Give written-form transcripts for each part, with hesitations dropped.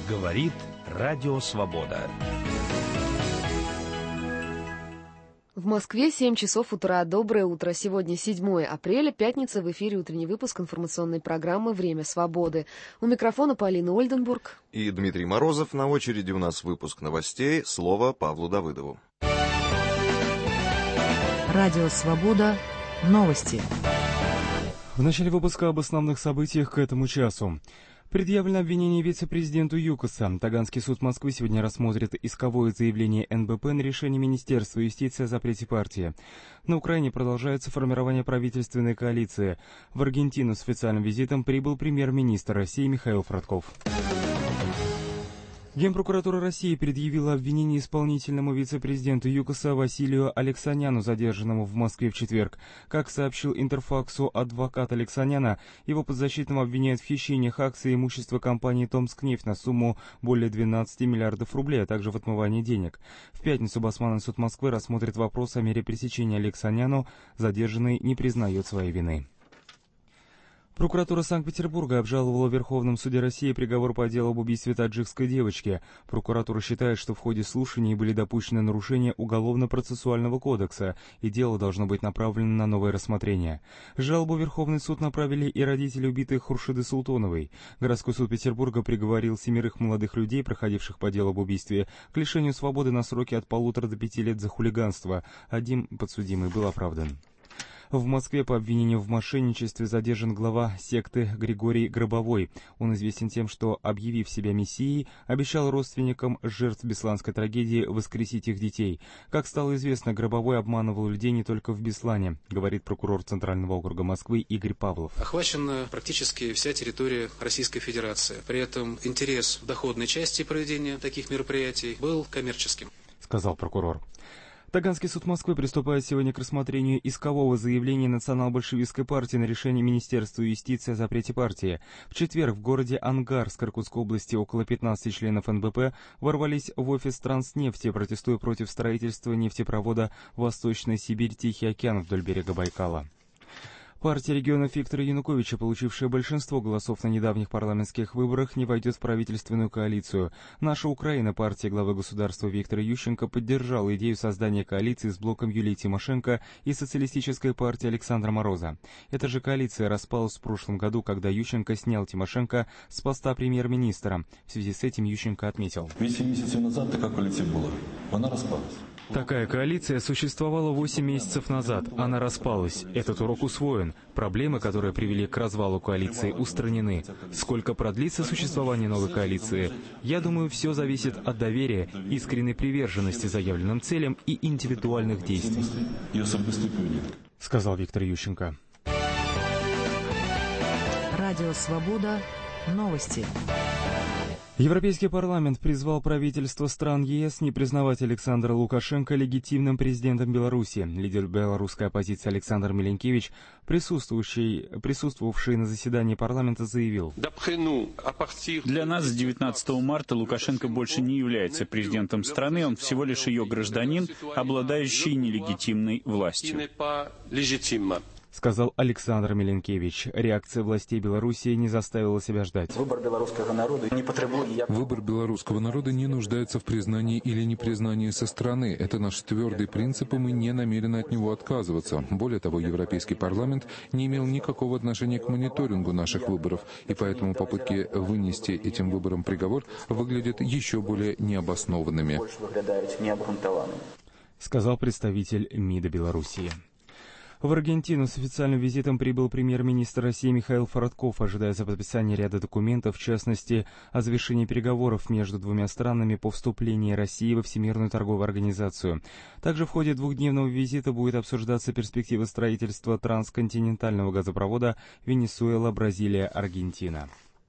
Говорит Радио Свобода. В Москве 7 часов утра. Доброе утро. Сегодня 7 апреля, пятница. В эфире утренний выпуск информационной программы «Время свободы». У микрофона Полина Ольденбург. И Дмитрий Морозов. На очереди у нас выпуск новостей. Слово Павлу Давыдову. Радио Свобода. Новости. В начале выпуска об основных событиях к этому часу. Предъявлено обвинение вице-президенту ЮКОСа. Таганский суд Москвы сегодня рассмотрит исковое заявление НБП на решение Министерства юстиции о запрете партии. На Украине продолжается формирование правительственной коалиции. В Аргентину с официальным визитом прибыл премьер-министр России Михаил Фродков. Генпрокуратура России предъявила обвинение исполнительному вице-президенту ЮКОСа Василию Алексаняну, задержанному в Москве в четверг. Как сообщил Интерфаксу адвокат Алексаняна, его подзащитного обвиняют в хищениях акций и имущества компании «Томскнефть» на сумму более 12 миллиардов рублей, а также в отмывании денег. В пятницу Басманный суд Москвы рассмотрит вопрос о мере пресечения Алексаняну. Задержанный не признает своей вины. Прокуратура Санкт-Петербурга обжаловала в Верховном суде России приговор по делу об убийстве таджикской девочки. Прокуратура считает, что в ходе слушаний были допущены нарушения Уголовно-процессуального кодекса, и дело должно быть направлено на новое рассмотрение. Жалобу в Верховный суд направили и родители убитой Хуршиды Султоновой. Городской суд Петербурга приговорил 7 молодых людей, проходивших по делу об убийстве, к лишению свободы на сроки от 1,5 до 5 лет за хулиганство. Один подсудимый был оправдан. В Москве по обвинению в мошенничестве задержан глава секты Григорий Гробовой. Он известен тем, что, объявив себя мессией, обещал родственникам жертв Бесланской трагедии воскресить их детей. Как стало известно, Гробовой обманывал людей не только в Беслане, говорит прокурор Центрального округа Москвы Игорь Павлов. Охвачена практически вся территория Российской Федерации. При этом интерес в доходной части проведения таких мероприятий был коммерческим, сказал прокурор. Таганский суд Москвы приступает сегодня к рассмотрению искового заявления Национал-большевистской партии на решение Министерства юстиции о запрете партии. В четверг в городе Ангарск Иркутской области около 15 членов НБП ворвались в офис Транснефти, протестуя против строительства нефтепровода «Восточная Сибирь Тихий океан» вдоль берега Байкала. Партия регионов Виктора Януковича, получившая большинство голосов на недавних парламентских выборах, не войдет в правительственную коалицию. «Наша Украина», партия главы государства Виктора Ющенко, поддержала идею создания коалиции с блоком Юлии Тимошенко и социалистической партией Александра Мороза. Эта же коалиция распалась в прошлом году, когда Ющенко снял Тимошенко с поста премьер-министра. В связи с этим Ющенко отметил: 8 месяцев назад такая коалиция была, она распалась. Такая коалиция существовала 8 месяцев назад. Она распалась. Этот урок усвоен. Проблемы, которые привели к развалу коалиции, устранены. Сколько продлится существование новой коалиции? Я думаю, все зависит от доверия, искренней приверженности заявленным целям и индивидуальных действий, сказал Виктор Ющенко. Радио Свобода. Новости. Европейский парламент призвал правительство стран ЕС не признавать Александра Лукашенко легитимным президентом Беларуси. Лидер белорусской оппозиции Александр Миленкевич, присутствовавший на заседании парламента, заявил: «Для нас с 19 марта Лукашенко больше не является президентом страны, он всего лишь ее гражданин, обладающий нелегитимной властью», сказал Александр Миленкевич. Реакция властей Белоруссии не заставила себя ждать. Выбор белорусского народа не нуждается в признании или непризнании со стороны. Это наш твердый принцип, и мы не намерены от него отказываться. Более того, Европейский парламент не имел никакого отношения к мониторингу наших выборов, и поэтому попытки вынести этим выборам приговор выглядят еще более необоснованными, сказал представитель МИДа Белоруссии. В Аргентину с официальным визитом прибыл премьер-министр России Михаил Фродков. Ожидается подписание ряда документов, в частности, о завершении переговоров между двумя странами по вступлению России во Всемирную торговую организацию. Также в ходе двухдневного визита будет обсуждаться перспектива строительства трансконтинентального газопровода Венесуэла-Бразилия-Аргентина.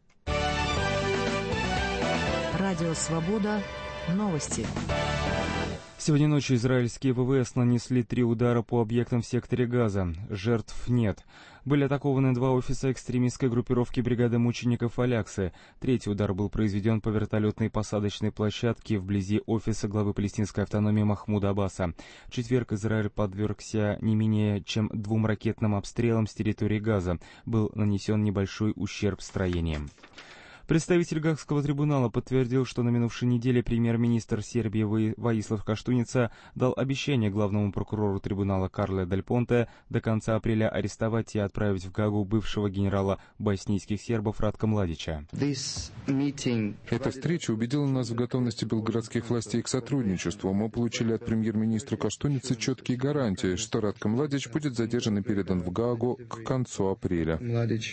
Радио Свобода. Новости. Сегодня ночью израильские ВВС нанесли 3 удара по объектам в секторе Газа. Жертв нет. Были атакованы 2 офиса экстремистской группировки бригады мучеников Аляксы. 3-й удар был произведен по вертолетной посадочной площадке вблизи офиса главы палестинской автономии Махмуда Аббаса. В четверг Израиль подвергся не менее чем 2 ракетным обстрелам с территории Газа. Был нанесен небольшой ущерб строениям. Представитель Гаагского трибунала подтвердил, что на минувшей неделе премьер-министр Сербии Воислав Каштуница дал обещание главному прокурору трибунала Карле Дель Понте до конца апреля арестовать и отправить в Гаагу бывшего генерала боснийских сербов Ратка Младича. Эта встреча убедила нас в готовности белградских властей к сотрудничеству. Мы получили от премьер-министра Каштуницы четкие гарантии, что Ратко Младич будет задержан и передан в Гаагу к концу апреля.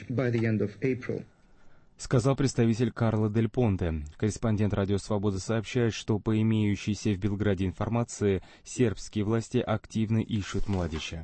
Сказал представитель Карле Дель Понте. Корреспондент «Радио Свобода» сообщает, что по имеющейся в Белграде информации сербские власти активно ищут Младича.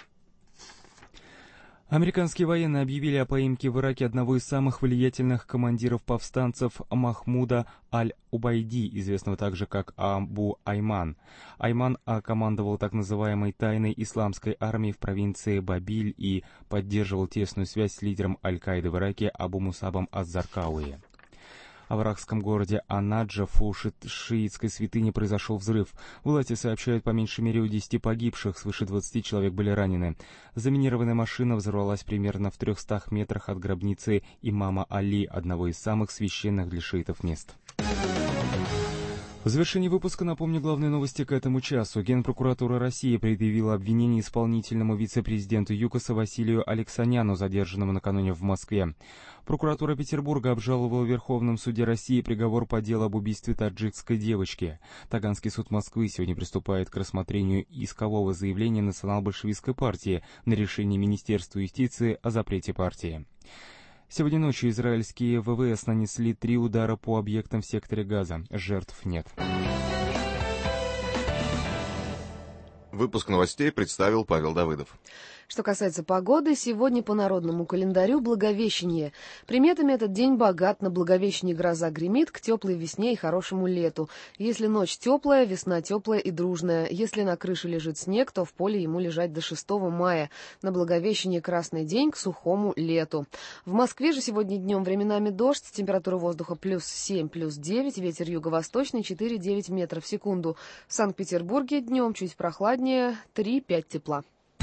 Американские военные объявили о поимке в Ираке одного из самых влиятельных командиров повстанцев Махмуда Аль-Убайди, известного также как Абу Айман. Айман командовал так называемой тайной исламской армией в провинции Бабиль и поддерживал тесную связь с лидером Аль-Каиды в Ираке Абу Мусабом Аз-Заркауи. В иракском городе Анаджаф у шиитской святыни произошел взрыв. Власти сообщают, по меньшей мере у 10 погибших, свыше 20 человек были ранены. Заминированная машина взорвалась примерно в 300 метрах от гробницы имама Али, одного из самых священных для шиитов мест. В завершении выпуска напомню главные новости к этому часу. Генпрокуратура России предъявила обвинение исполнительному вице-президенту ЮКОСа Василию Алексаняну, задержанному накануне в Москве. Прокуратура Петербурга обжаловала в Верховном суде России приговор по делу об убийстве таджикской девочки. Таганский суд Москвы сегодня приступает к рассмотрению искового заявления Национал-большевистской партии на решение Министерства юстиции о запрете партии. Сегодня ночью израильские ВВС нанесли 3 удара по объектам в секторе Газа. Жертв нет. Выпуск новостей представил Павел Давыдов. Что касается погоды, сегодня по народному календарю Благовещение. Приметами этот день богат. На Благовещение гроза гремит к теплой весне и хорошему лету. Если ночь теплая, весна теплая и дружная. Если на крыше лежит снег, то в поле ему лежать до 6 мая. На Благовещение красный день к сухому лету. В Москве же сегодня днем временами дождь, температура воздуха +7, +9, ветер юго-восточный 4-9 метров в секунду. В Санкт-Петербурге днем чуть прохладнее, 3-5 тепла.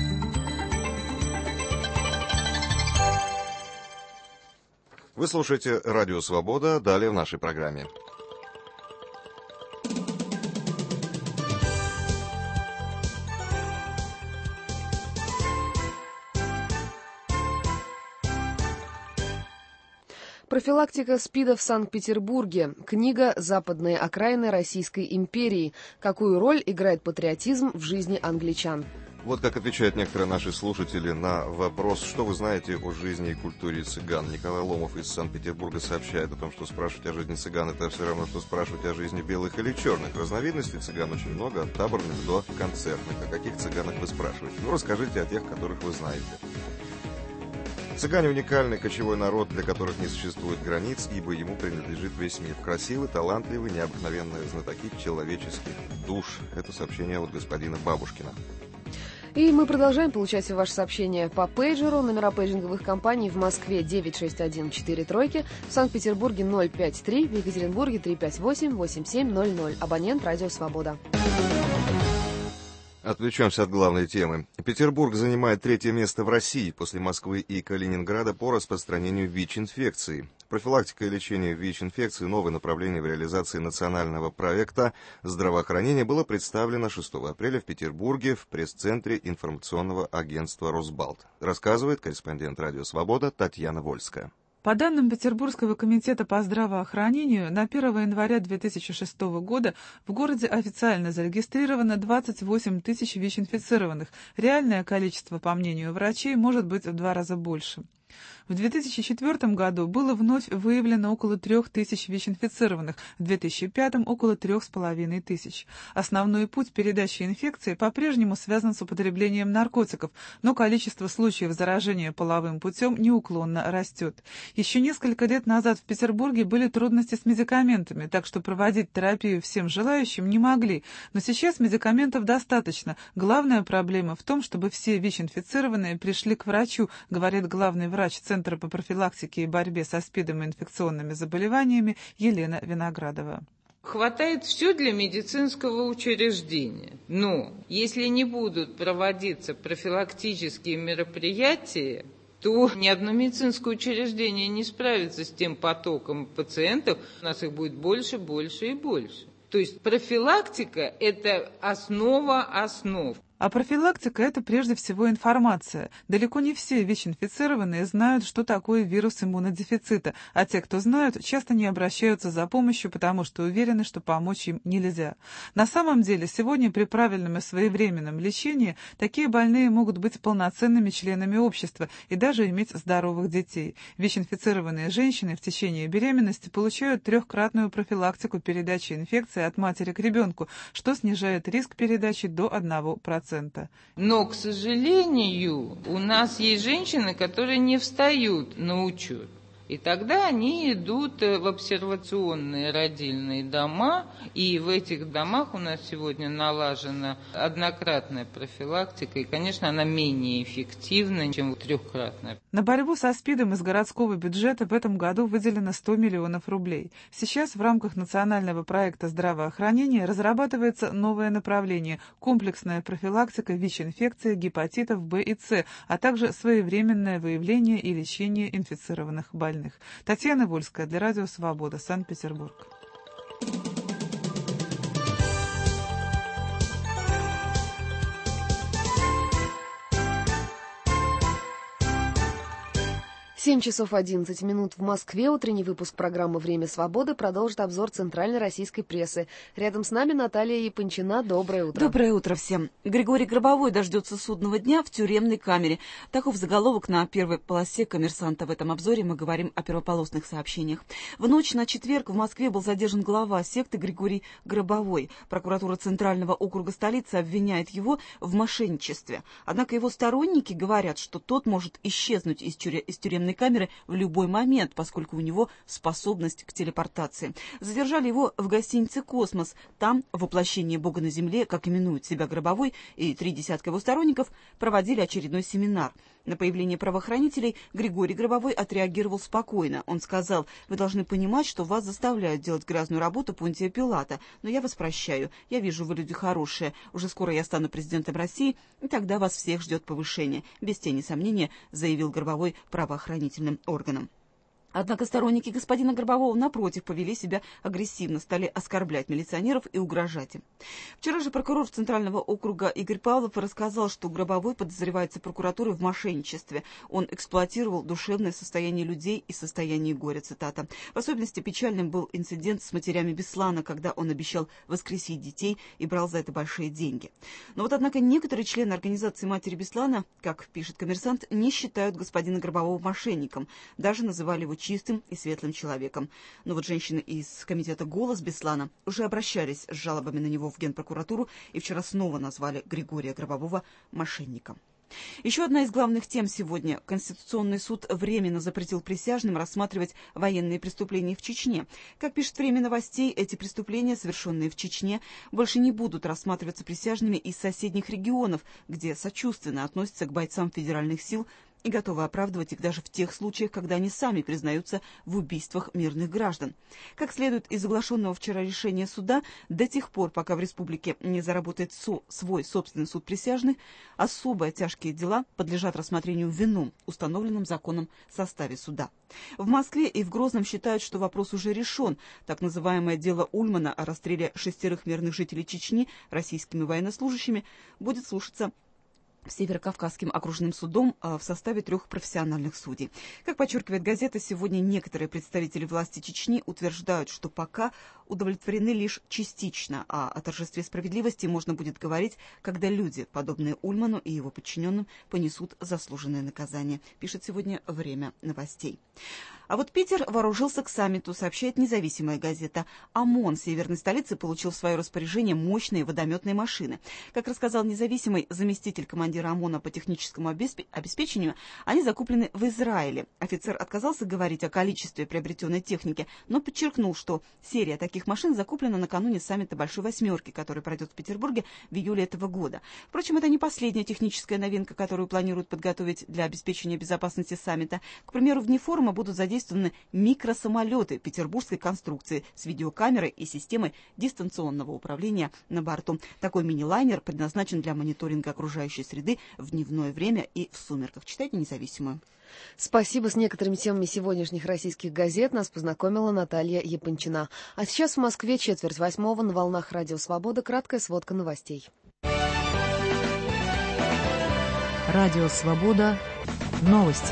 Вы слушаете «Радио Свобода», далее в нашей программе. Профилактика СПИДа в Санкт-Петербурге. Книга «Западные окраины Российской империи. Какую роль играет патриотизм в жизни англичан?» Вот как отвечают некоторые наши слушатели на вопрос, что вы знаете о жизни и культуре цыган. Николай Ломов из Санкт-Петербурга сообщает о том, что спрашивать о жизни цыган — это все равно, что спрашивать о жизни белых или черных. Разновидностей цыган очень много, от таборных до концертных. О каких цыганах вы спрашиваете? Ну, расскажите о тех, которых вы знаете. Цыгане — уникальный кочевой народ, для которых не существует границ, ибо ему принадлежит весь мир. Красивый, талантливый, необыкновенные знатоки человеческих душ. Это сообщение от господина Бабушкина. И мы продолжаем получать ваши сообщения по пейджеру. Номера пейджинговых компаний в Москве 96143, в Санкт-Петербурге 053, в Екатеринбурге 358-8700. Абонент «Радио Свобода». Отвлечемся от главной темы. Петербург занимает 3-е место в России после Москвы и Калининграда по распространению ВИЧ-инфекции. Профилактика и лечение ВИЧ-инфекции, новое направление в реализации национального проекта здравоохранения, было представлено 6 апреля в Петербурге в пресс-центре информационного агентства «Росбалт». Рассказывает корреспондент «Радио Свобода» Татьяна Вольская. По данным Петербургского комитета по здравоохранению, на 1 января 2006 года в городе официально зарегистрировано 28 тысяч ВИЧ-инфицированных. Реальное количество, по мнению врачей, может быть в 2 раза больше. В 2004 году было вновь выявлено около 3000 ВИЧ-инфицированных, в 2005 около 3500. Основной путь передачи инфекции по-прежнему связан с употреблением наркотиков, но количество случаев заражения половым путем неуклонно растет. Еще несколько лет назад в Петербурге были трудности с медикаментами, так что проводить терапию всем желающим не могли, но сейчас медикаментов достаточно. Главная проблема в том, чтобы все ВИЧ-инфицированные пришли к врачу, говорит главный врач Центра по профилактике и борьбе со СПИДом и инфекционными заболеваниями Елена Виноградова. Хватает все для медицинского учреждения, но если не будут проводиться профилактические мероприятия, то ни одно медицинское учреждение не справится с тем потоком пациентов. У нас их будет больше, больше и больше. То есть профилактика – это основа основ. А профилактика – это прежде всего информация. Далеко не все ВИЧ-инфицированные знают, что такое вирус иммунодефицита, а те, кто знают, часто не обращаются за помощью, потому что уверены, что помочь им нельзя. На самом деле, сегодня при правильном и своевременном лечении такие больные могут быть полноценными членами общества и даже иметь здоровых детей. ВИЧ-инфицированные женщины в течение беременности получают 3-кратную профилактику передачи инфекции от матери к ребенку, что снижает риск передачи до 1%. Но, к сожалению, у нас есть женщины, которые не встают на учет. И тогда они идут в обсервационные родильные дома, и в этих домах у нас сегодня налажена однократная профилактика, и, конечно, она менее эффективна, чем 3-кратная. На борьбу со СПИДом из городского бюджета в этом году выделено 100 миллионов рублей. Сейчас в рамках национального проекта здравоохранения разрабатывается новое направление – комплексная профилактика ВИЧ-инфекции, гепатитов В и С, а также своевременное выявление и лечение инфицированных больных. Татьяна Вольская для Радио Свобода, Санкт-Петербург. 7 часов 11 минут в Москве. Утренний выпуск программы «Время свободы» продолжит обзор центральной российской прессы. Рядом с нами Наталья Япончина. Доброе утро. Доброе утро всем. Григорий Гробовой дождется судного дня в тюремной камере. Таков заголовок на первой полосе «Коммерсанта». В этом обзоре мы говорим о первополосных сообщениях. В ночь на четверг в Москве был задержан глава секты Григорий Гробовой. Прокуратура Центрального округа столицы обвиняет его в мошенничестве. Однако его сторонники говорят, что тот может исчезнуть из тюремной камеры в любой момент, поскольку у него способность к телепортации. Задержали его в гостинице «Космос». Там воплощение Бога на земле, как именует себя Гробовой, и 30 его сторонников проводили очередной семинар. На появление правоохранителей Григорий Гробовой отреагировал спокойно. Он сказал: «Вы должны понимать, что вас заставляют делать грязную работу Понтия Пилата, но я вас прощаю. Я вижу, вы люди хорошие. Уже скоро я стану президентом России, и тогда вас всех ждет повышение», без тени сомнения заявил Гробовой правоохранителям органам. Однако сторонники господина Гробового, напротив, повели себя агрессивно, стали оскорблять милиционеров и угрожать им. Вчера же прокурор Центрального округа Игорь Павлов рассказал, что Гробовой подозревается прокуратурой в мошенничестве. Он эксплуатировал душевное состояние людей и состояние горя, цитата. В особенности печальным был инцидент с матерями Беслана, когда он обещал воскресить детей и брал за это большие деньги. Но вот, однако, некоторые члены организации матери Беслана, как пишет «Коммерсант», не считают господина Гробового мошенником, даже называли его чистым и светлым человеком. Но вот женщины из комитета «Голос» Беслана уже обращались с жалобами на него в Генпрокуратуру и вчера снова назвали Григория Гробового мошенником. Еще одна из главных тем сегодня. Конституционный суд временно запретил присяжным рассматривать военные преступления в Чечне. Как пишет «Время новостей», эти преступления, совершенные в Чечне, больше не будут рассматриваться присяжными из соседних регионов, где сочувственно относятся к бойцам федеральных сил и готовы оправдывать их даже в тех случаях, когда они сами признаются в убийствах мирных граждан. Как следует из оглашенного вчера решения суда, до тех пор, пока в республике не заработает свой собственный суд присяжных, особо тяжкие дела подлежат рассмотрению в ином, установленном законом составе суда. В Москве и в Грозном считают, что вопрос уже решен. Так называемое дело Ульмана о расстреле 6 мирных жителей Чечни российскими военнослужащими будет слушаться Северокавказским окружным судом в составе 3 профессиональных судей. Как подчеркивает газета, сегодня некоторые представители власти Чечни утверждают, что пока удовлетворены лишь частично, а о торжестве справедливости можно будет говорить, когда люди, подобные Ульману и его подчиненным, понесут заслуженное наказание, пишет сегодня «Время новостей». А вот Питер вооружился к саммиту, сообщает независимая газета. ОМОН северной столицы получил в свое распоряжение мощные водометные машины. Как рассказал независимый заместитель командира ОМОНа по техническому обеспечению, они закуплены в Израиле. Офицер отказался говорить о количестве приобретенной техники, но подчеркнул, что серия таких машин закуплена накануне саммита Большой Восьмерки, который пройдет в Петербурге в июле этого года. Впрочем, это не последняя техническая новинка, которую планируют подготовить для обеспечения безопасности саммита. К примеру, в дни форума будут задействованы задействованы микросамолеты петербургской конструкции с видеокамерой и системой дистанционного управления на борту. Такой мини-лайнер предназначен для мониторинга окружающей среды в дневное время и в сумерках. Читайте «Независимую». Спасибо. С некоторыми темами сегодняшних российских газет нас познакомила Наталья Япончина. А сейчас в Москве 7:45 на волнах Радио Свобода. Краткая сводка новостей. Радио Свобода. Новости.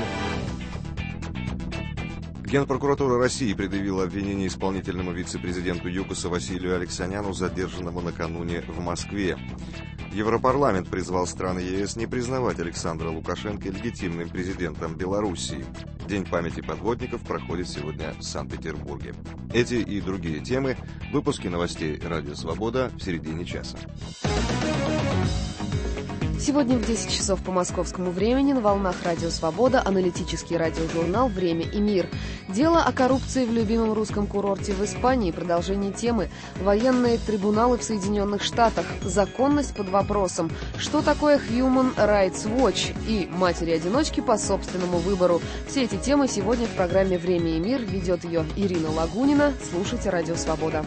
Генпрокуратура России предъявила обвинение исполнительному вице-президенту ЮКОСа Василию Алексаняну, задержанному накануне в Москве. Европарламент призвал страны ЕС не признавать Александра Лукашенко легитимным президентом Белоруссии. День памяти подводников проходит сегодня в Санкт-Петербурге. Эти и другие темы в выпуске новостей «Радио Свобода» в середине часа. Сегодня в 10 часов по московскому времени на волнах Радио Свобода аналитический радиожурнал «Время и мир». Дело о коррупции в любимом русском курорте в Испании. Продолжение темы. Военные трибуналы в Соединенных Штатах. Законность под вопросом. Что такое Human Rights Watch? И матери-одиночки по собственному выбору. Все эти темы сегодня в программе «Время и мир». Ведет ее Ирина Лагунина. Слушайте Радио Свобода.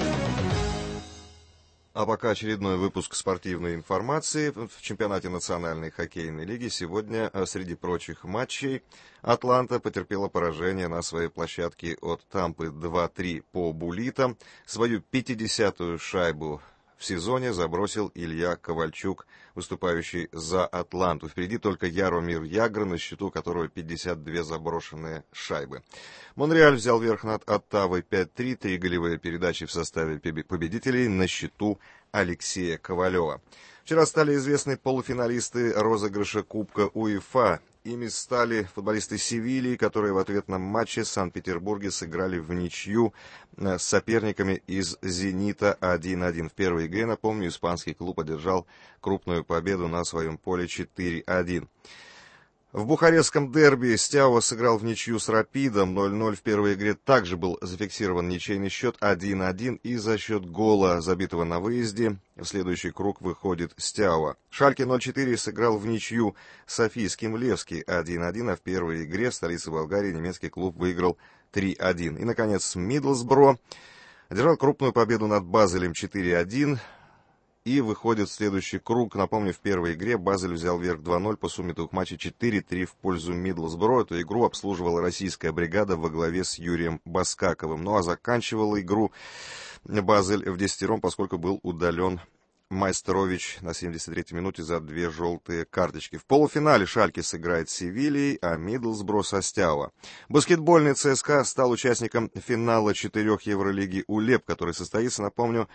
А пока очередной выпуск спортивной информации. В чемпионате Национальной хоккейной лиги сегодня, среди прочих матчей, Атланта потерпела поражение на своей площадке от Тампы 2-3 по буллитам. Свою 50-ю шайбу в сезоне забросил Илья Ковальчук, выступающий за Атланту. Впереди только Яромир Ягр, на счету которого 52 заброшенные шайбы. Монреаль взял верх над Оттавой 5-3, 3 голевые передачи в составе победителей на счету Алексея Ковалева. Вчера стали известны полуфиналисты розыгрыша Кубка УЕФА. Ими стали футболисты Севильи, которые в ответном матче в Санкт-Петербурге сыграли в ничью с соперниками из «Зенита» 1-1. В первой игре, напомню, испанский клуб одержал крупную победу на своем поле 4-1. В бухарестском дерби Стяуа сыграл в ничью с Рапидом 0-0. В первой игре также был зафиксирован ничейный счет 1-1, и за счет гола, забитого на выезде, в следующий круг выходит Стяуа. Шальке 04 сыграл в ничью с Софийским Левски 1-1, а в первой игре в столице Болгарии немецкий клуб выиграл 3-1. И, наконец, Мидлсбро одержал крупную победу над Базелем 4-1. И выходит в следующий круг. Напомню, в первой игре Базель взял верх 2-0 по сумме двух матчей 4-3 в пользу Мидлсбро. Эту игру обслуживала российская бригада во главе с Юрием Баскаковым. Ну а заканчивала игру Базель в десятером, поскольку был удален Майстрович на 73-й минуте за 2 желтые карточки. В полуфинале Шальке сыграет с Севильей, а Мидлсбро со Стяуа. Баскетбольный ЦСКА стал участником финала 4 Евролиги УЛЕП, который состоится, напомню,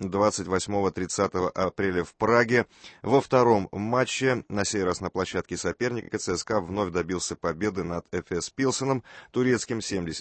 28-30 апреля в Праге. Во втором матче, на сей раз на площадке соперника, ЦСКА вновь добился победы над ФС Пилсеном турецким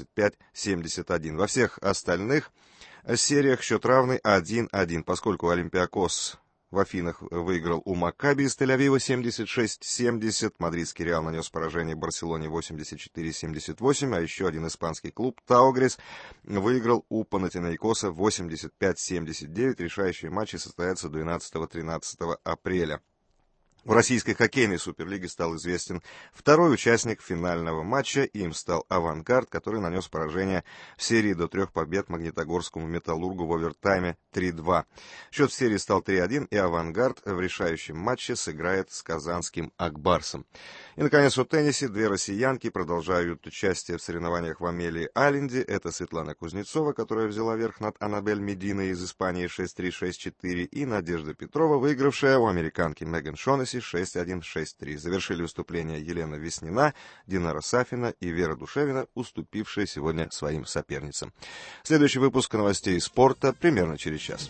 75-71. Во всех остальных сериях счет равный 1-1, поскольку Олимпиакос в Афинах выиграл у Маккаби из Тель-Авива 76-70, мадридский Реал нанес поражение Барселоне 84-78, а еще один испанский клуб Таугрес выиграл у Панатинаикоса 85-79. Решающие матчи состоятся 12-13 апреля. В российской хоккейной суперлиге стал известен второй участник финального матча. Им стал «Авангард», который нанес поражение в серии до 3 побед Магнитогорскому «Металлургу» в овертайме 3-2. Счет в серии стал 3-1, и «Авангард» в решающем матче сыграет с казанским «Акбарсом». И, наконец, о теннисе. 2 россиянки продолжают участие в соревнованиях в Амелии-Айленде. Это Светлана Кузнецова, которая взяла верх над Аннабель Мединой из Испании 6-3, 6-4, и Надежда Петрова, выигравшая у американки Меган Шонесси 6-1, 6-3. Завершили выступление Елена Веснина, Динара Сафина и Вера Душевина, уступившие сегодня своим соперницам. Следующий выпуск новостей спорта примерно через час.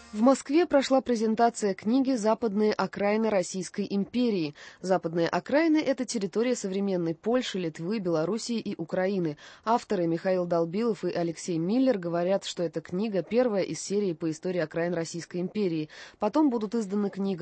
В Москве прошла презентация книги «Западные окраины Российской империи». Западные окраины – это территория современной Польши, Литвы, Белоруссии и Украины. Авторы Михаил Долбилов и Алексей Миллер говорят, что эта книга первая из серии по истории окраин Российской империи. Потом будут изданы книги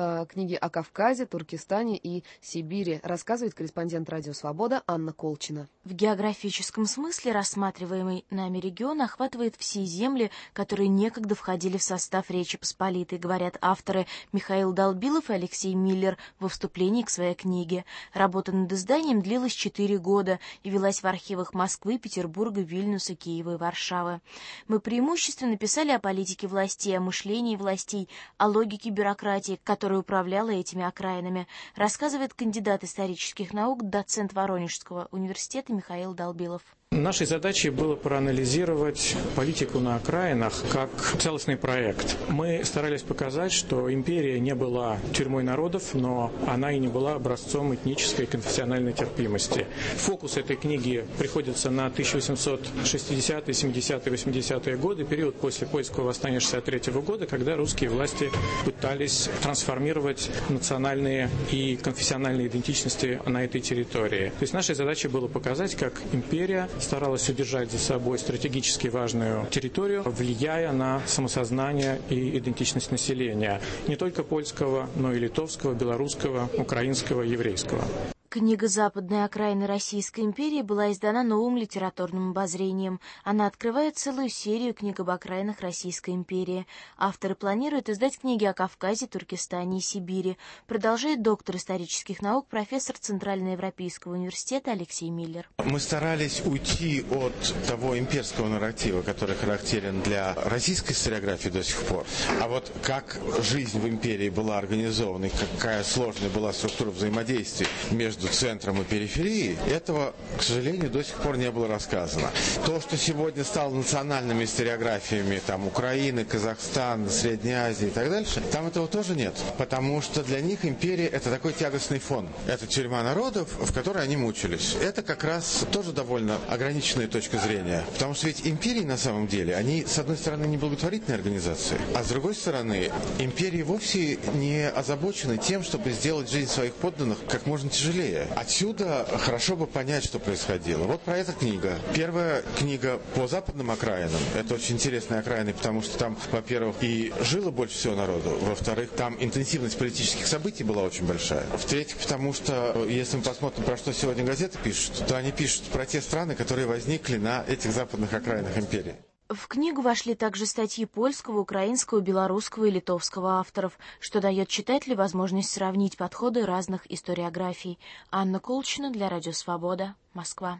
о Кавказе, Туркестане и Сибири, рассказывает корреспондент «Радио Свобода» Анна Колчина. В географическом смысле рассматриваемый нами регион охватывает все земли, которые некогда входили в состав Речи Посполитой, говорят авторы Михаил Долбилов и Алексей Миллер во вступлении к своей книге. Работа над изданием длилась 4 года и велась в архивах Москвы, Петербурга, Вильнюса, Киева и Варшавы. Мы преимущественно писали о политике властей, о мышлении властей, о логике бюрократии, которая управляла этими окраинами, рассказывает кандидат исторических наук, доцент Воронежского университета Михаил Долбилов. Нашей задачей было проанализировать политику на окраинах как целостный проект. Мы старались показать, что империя не была тюрьмой народов, но она и не была образцом этнической и конфессиональной терпимости. Фокус этой книги приходится на 1860-е, 70-е, 80-е годы, период после польского восстания 63-го года, когда русские власти пытались трансформировать национальные и конфессиональные идентичности на этой территории. То есть нашей задачей было показать, как империя старалась удержать за собой стратегически важную территорию, влияя на самосознание и идентичность населения. Не только польского, но и литовского, белорусского, украинского, еврейского. Книга «Западные окраины Российской империи» была издана Новым литературным обозрением. Она открывает целую серию книг об окраинах Российской империи. Авторы планируют издать книги о Кавказе, Туркестане и Сибири. Продолжает доктор исторических наук, профессор Центральноевропейского университета Алексей Миллер. Мы старались уйти от того имперского нарратива, который характерен для российской историографии до сих пор. А вот как жизнь в империи была организована и какая сложная была структура взаимодействия между центром и периферией, этого, к сожалению, до сих пор не было рассказано. То, что сегодня стало национальными историографиями там, Украины, Казахстана, Средней Азии и так дальше, там этого тоже нет. Потому что для них империя – это такой тягостный фон. Это тюрьма народов, в которой они мучились. Это как раз тоже довольно ограниченная точка зрения. Потому что ведь империи на самом деле, они, с одной стороны, не благотворительные организации, а с другой стороны, империи вовсе не озабочены тем, чтобы сделать жизнь своих подданных как можно тяжелее. Отсюда хорошо бы понять, что происходило. Вот про эту книга. Первая книга по западным окраинам. Это очень интересные окраины, потому что там, во-первых, и жило больше всего народу. Во-вторых, там интенсивность политических событий была очень большая. В-третьих, потому что, если мы посмотрим, про что сегодня газеты пишут, то они пишут про те страны, которые возникли на этих западных окраинах империи. В книгу вошли также статьи польского, украинского, белорусского и литовского авторов, что дает читателю возможность сравнить подходы разных историографий. Анна Колчина для Радио Свобода, Москва.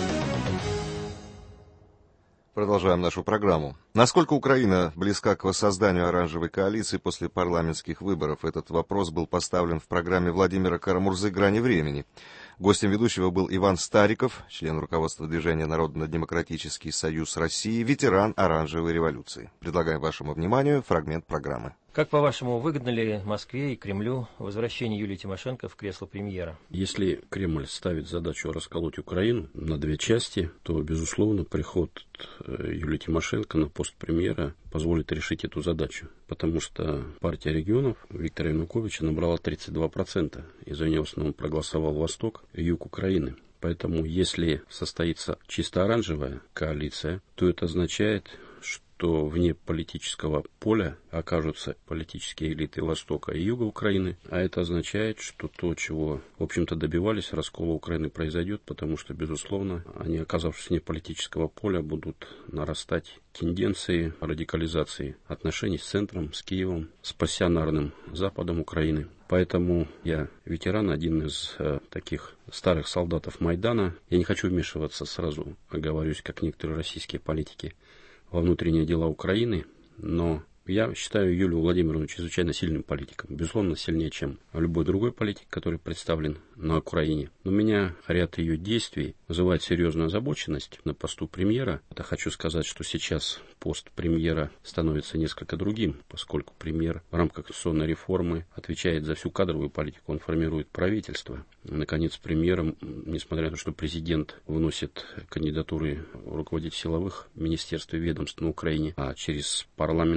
Продолжаем нашу программу. Насколько Украина близка к воссозданию оранжевой коалиции после парламентских выборов? Этот вопрос был поставлен в программе Владимира Карамурзы «Грани времени». Гостем ведущего был Иван Стариков, член руководства движения «Народно-демократический союз России», ветеран оранжевой революции. Предлагаем вашему вниманию фрагмент программы. Как, по-вашему, выгодно ли Москве и Кремлю возвращение Юлии Тимошенко в кресло премьера? Если Кремль ставит задачу расколоть Украину на две части, то, безусловно, приход Юлии Тимошенко на пост премьера позволит решить эту задачу. Потому что партия регионов Виктора Януковича набрала 32%. И за нее в основном проголосовал Восток и Юг Украины. Поэтому, если состоится чисто оранжевая коалиция, то это означает, что вне политического поля окажутся политические элиты Востока и Юга Украины, а это означает, что то, чего, в общем-то, добивались, раскола Украины произойдет, потому что, безусловно, они, оказавшись вне политического поля, будут нарастать тенденции радикализации отношений с центром, с Киевом, с пассионарным Западом Украины. Поэтому я ветеран, один из таких старых солдатов Майдана. Я не хочу вмешиваться, сразу оговорюсь, как некоторые российские политики, во внутренние дела Украины, но я считаю Юлию Владимировну чрезвычайно сильным политиком. Безусловно, сильнее, чем любой другой политик, который представлен на Украине. Но меня ряд ее действий вызывает серьезную озабоченность на посту премьера. Это хочу сказать, что сейчас пост премьера становится несколько другим, поскольку премьер в рамках конституционной реформы отвечает за всю кадровую политику, он формирует правительство. Наконец, премьером, несмотря на то, что президент выносит кандидатуры руководителей силовых министерств и ведомств на Украине, а через парламент идет и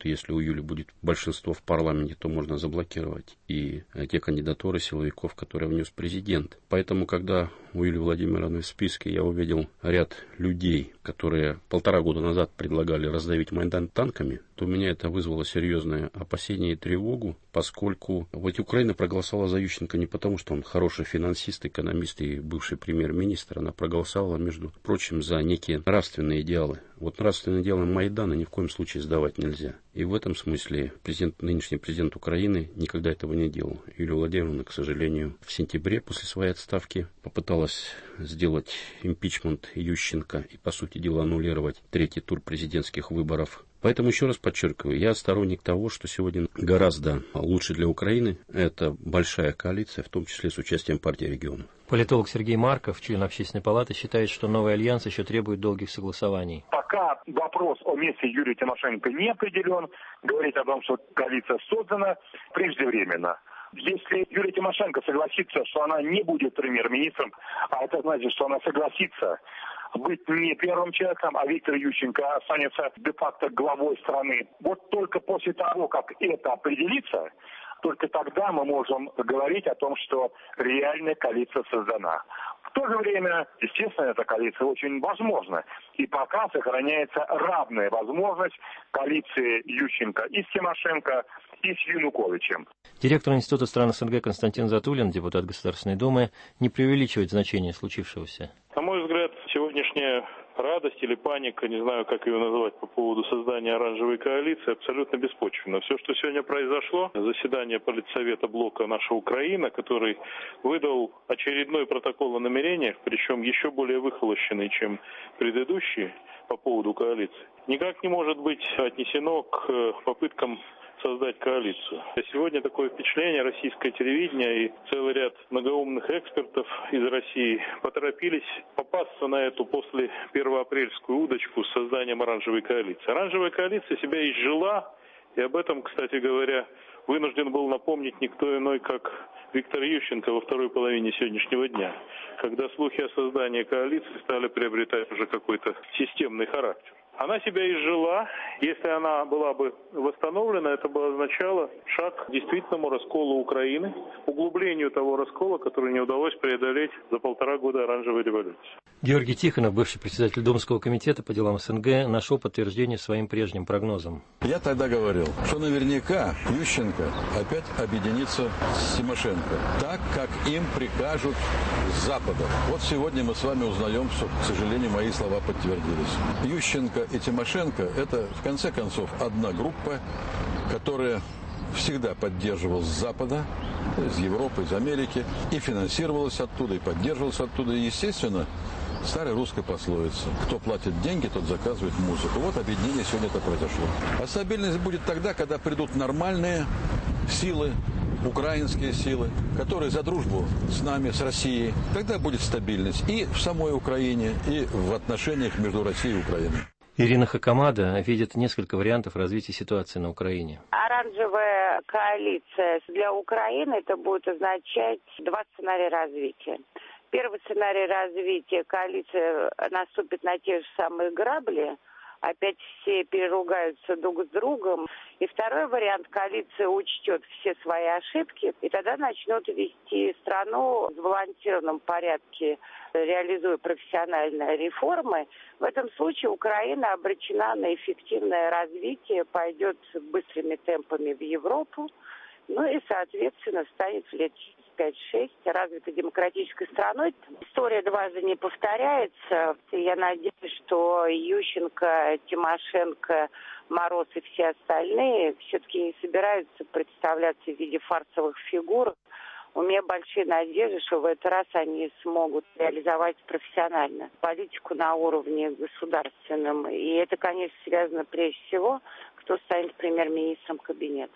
если у Юли будет большинство в парламенте, то можно заблокировать и те кандидатуры силовиков, которые внес президент. Поэтому, когда у Юлии Владимировны в списке я увидел ряд людей, которые 1,5 года назад предлагали раздавить Майдан танками, то у меня это вызвало серьезное опасение и тревогу, поскольку ведь Украина проголосовала за Ющенко не потому, что он хороший финансист, экономист и бывший премьер-министр, она проголосовала, между прочим, за некие нравственные идеалы. Вот нравственные идеалы Майдана ни в коем случае сдавать нельзя. И в этом смысле нынешний президент Украины никогда этого не делал. Юлия Владимировна, к сожалению, в сентябре после своей отставки попыталась сделать импичмент Ющенко и, по сути дела, аннулировать 3-й тур президентских выборов. Поэтому еще раз подчеркиваю, я сторонник того, что сегодня гораздо лучше для Украины. Это большая коалиция, в том числе с участием партии регионов. Политолог Сергей Марков, член Общественной палаты, считает, что новый альянс еще требует долгих согласований. Пока вопрос о месте Юлии Тимошенко не определен, говорить о том, что коалиция создана, преждевременно. Если Юлия Тимошенко согласится, что она не будет премьер-министром, а это значит, что она согласится быть не первым человеком, а Виктор Ющенко останется де-факто главой страны. Вот только после того, как это определится, только тогда мы можем говорить о том, что реальная коалиция создана. В то же время, естественно, эта коалиция очень возможна. И пока сохраняется равная возможность коалиции Ющенко и с Тимошенко, и с Януковичем. Директор Института стран СНГ Константин Затулин, депутат Государственной Думы, не преувеличивает значение случившегося. На мой взгляд, сегодняшняя радость или паника, не знаю, как ее назвать, по поводу создания оранжевой коалиции, абсолютно беспочвенно. Все, что сегодня произошло, заседание Политсовета блока «Наша Украина», который выдал очередной протокол о намерениях, причем еще более выхолощенный, чем предыдущий по поводу коалиции, никак не может быть отнесено к попыткам создать коалицию. Сегодня такое впечатление: российское телевидение и целый ряд многоумных экспертов из России поторопились попасться на эту после первоапрельскую удочку с созданием оранжевой коалиции. Оранжевая коалиция себя изжила, и об этом, кстати говоря, вынужден был напомнить никто иной, как Виктор Ющенко во второй половине сегодняшнего дня, когда слухи о создании коалиции стали приобретать уже какой-то системный характер. Она себя изжила. Если она была бы восстановлена, это бы означало шаг к действительному расколу Украины, углублению того раскола, который не удалось преодолеть за 1,5 года оранжевой революции. Георгий Тихонов, бывший председатель Думского комитета по делам СНГ, нашел подтверждение своим прежним прогнозам. Я тогда говорил, что наверняка Ющенко опять объединится с Тимошенко, так, как им прикажут с Запада. Вот сегодня мы с вами узнаем, что, к сожалению, мои слова подтвердились. Ющенко и Тимошенко – это, в конце концов, одна группа, которая всегда поддерживалась с Запада, из Европы, из Америки, и финансировалась оттуда, и поддерживалась оттуда. И, естественно, старая русская пословица: кто платит деньги, тот заказывает музыку. Вот объединение сегодня это произошло. А стабильность будет тогда, когда придут нормальные силы, украинские силы, которые за дружбу с нами, с Россией. Тогда будет стабильность и в самой Украине, и в отношениях между Россией и Украиной. Ирина Хакамада видит несколько вариантов развития ситуации на Украине. Оранжевая коалиция для Украины, это будет означать 2 сценария развития. Первый сценарий развития: коалиция наступит на те же самые грабли, опять все переругаются друг с другом. И второй вариант: коалиция учтет все свои ошибки, и тогда начнет вести страну в сбалансированном порядке, реализуя профессиональные реформы. В этом случае Украина обречена на эффективное развитие, пойдет быстрыми темпами в Европу, ну и, соответственно, станет лет 5-6 развитой демократической страной. История дважды не повторяется. Я надеюсь, что Ющенко, Тимошенко, Мороз и все остальные все-таки не собираются представляться в виде фарсовых фигур. У меня большие надежды, что в этот раз они смогут реализовать профессионально политику на уровне государственном. И это, конечно, связано прежде всего, кто станет премьер-министром кабинета.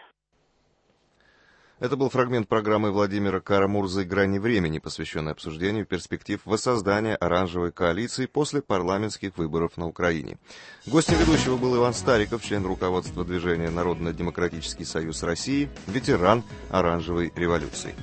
Это был фрагмент программы Владимира Карамурзы «Грани времени», посвященной обсуждению перспектив воссоздания оранжевой коалиции после парламентских выборов на Украине. Гостем ведущего был Иван Стариков, член руководства движения Народно-демократический союз России, ветеран оранжевой революции.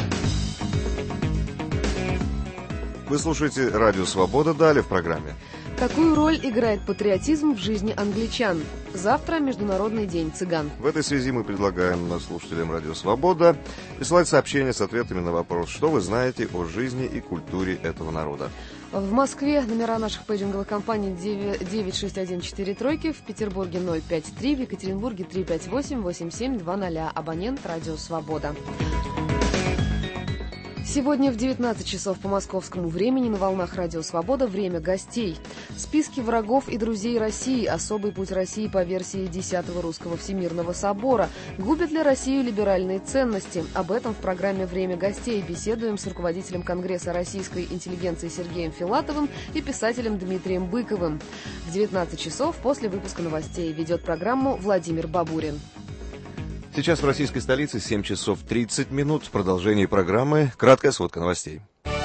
Вы слушаете «Радио Свобода». Далее в программе. Какую роль играет патриотизм в жизни англичан? Завтра Международный день цыган. В этой связи мы предлагаем слушателям «Радио Свобода» присылать сообщения с ответами на вопрос, что вы знаете о жизни и культуре этого народа. В Москве номера наших пейджинговых компаний 96143, в Петербурге 053, в Екатеринбурге 358-8720, абонент «Радио Свобода». Сегодня в 19 часов по московскому времени на волнах «Радио Свобода» время гостей. Списки врагов и друзей России. Особый путь России по версии 10-го Русского Всемирного Собора. Губят ли Россию либеральные ценности? Об этом в программе «Время гостей» беседуем с руководителем Конгресса российской интеллигенции Сергеем Филатовым и писателем Дмитрием Быковым. В 19 часов после выпуска новостей ведет программу Владимир Бабурин. Сейчас в российской столице 7 часов 30 минут. В продолжении программы краткая сводка новостей.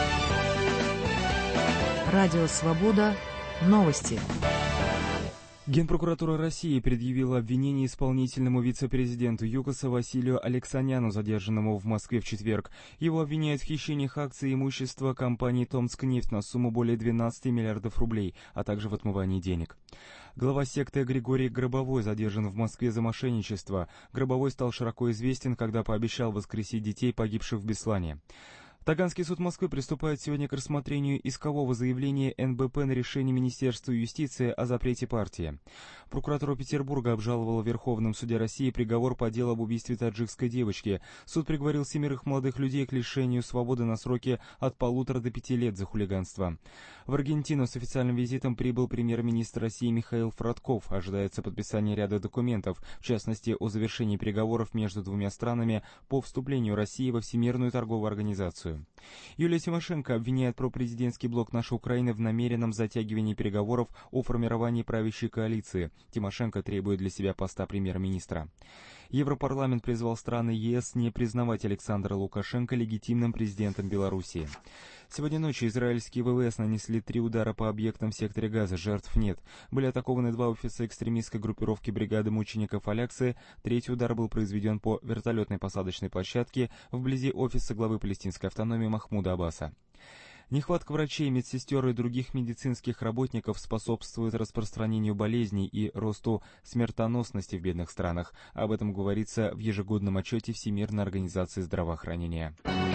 Радио «Свобода». Новости. Генпрокуратура России предъявила обвинение исполнительному вице-президенту ЮКОСа Василию Алексаняну, задержанному в Москве в четверг. Его обвиняют в хищениях акций и имущества компании «Томскнефть» на сумму более 12 миллиардов рублей, а также в отмывании денег. Глава секты Григорий Гробовой задержан в Москве за мошенничество. Гробовой стал широко известен, когда пообещал воскресить детей, погибших в Беслане. Таганский суд Москвы приступает сегодня к рассмотрению искового заявления НБП на решение Министерства юстиции о запрете партии. Прокуратура Петербурга обжаловала в Верховном суде России приговор по делу об убийстве таджикской девочки. Суд приговорил 7 молодых людей к лишению свободы на сроки от 1,5 до 5 лет за хулиганство. В Аргентину с официальным визитом прибыл премьер-министр России Михаил Фродков. Ожидается подписание ряда документов, в частности о завершении переговоров между двумя странами по вступлению России во Всемирную торговую организацию. Юлия Тимошенко обвиняет пропрезидентский блок «Наша Украина» в намеренном затягивании переговоров о формировании правящей коалиции. Тимошенко требует для себя поста премьер-министра. Европарламент призвал страны ЕС не признавать Александра Лукашенко легитимным президентом Белоруссии. Сегодня ночью израильские ВВС нанесли 3 удара по объектам в секторе Газа. Жертв нет. Были атакованы 2 офиса экстремистской группировки бригады мучеников Аляксы. 3-й удар был произведен по вертолетной посадочной площадке вблизи офиса главы палестинской автономии Махмуда Аббаса. Нехватка врачей, медсестер и других медицинских работников способствует распространению болезней и росту смертоносности в бедных странах. Об этом говорится в ежегодном отчете Всемирной организации здравоохранения.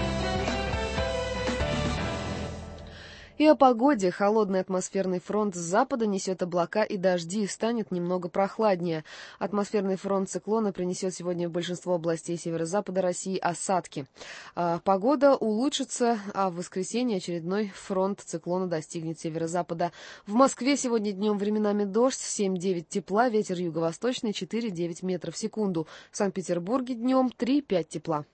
И о погоде. Холодный атмосферный фронт с запада несет облака и дожди, станет немного прохладнее. Атмосферный фронт циклона принесет сегодня в большинство областей северо-запада России осадки. Погода улучшится, а в воскресенье очередной фронт циклона достигнет северо-запада. В Москве сегодня днем временами дождь, 7-9 тепла, ветер юго-восточный 4-9 метров в секунду. В Санкт-Петербурге днем 3-5 тепла.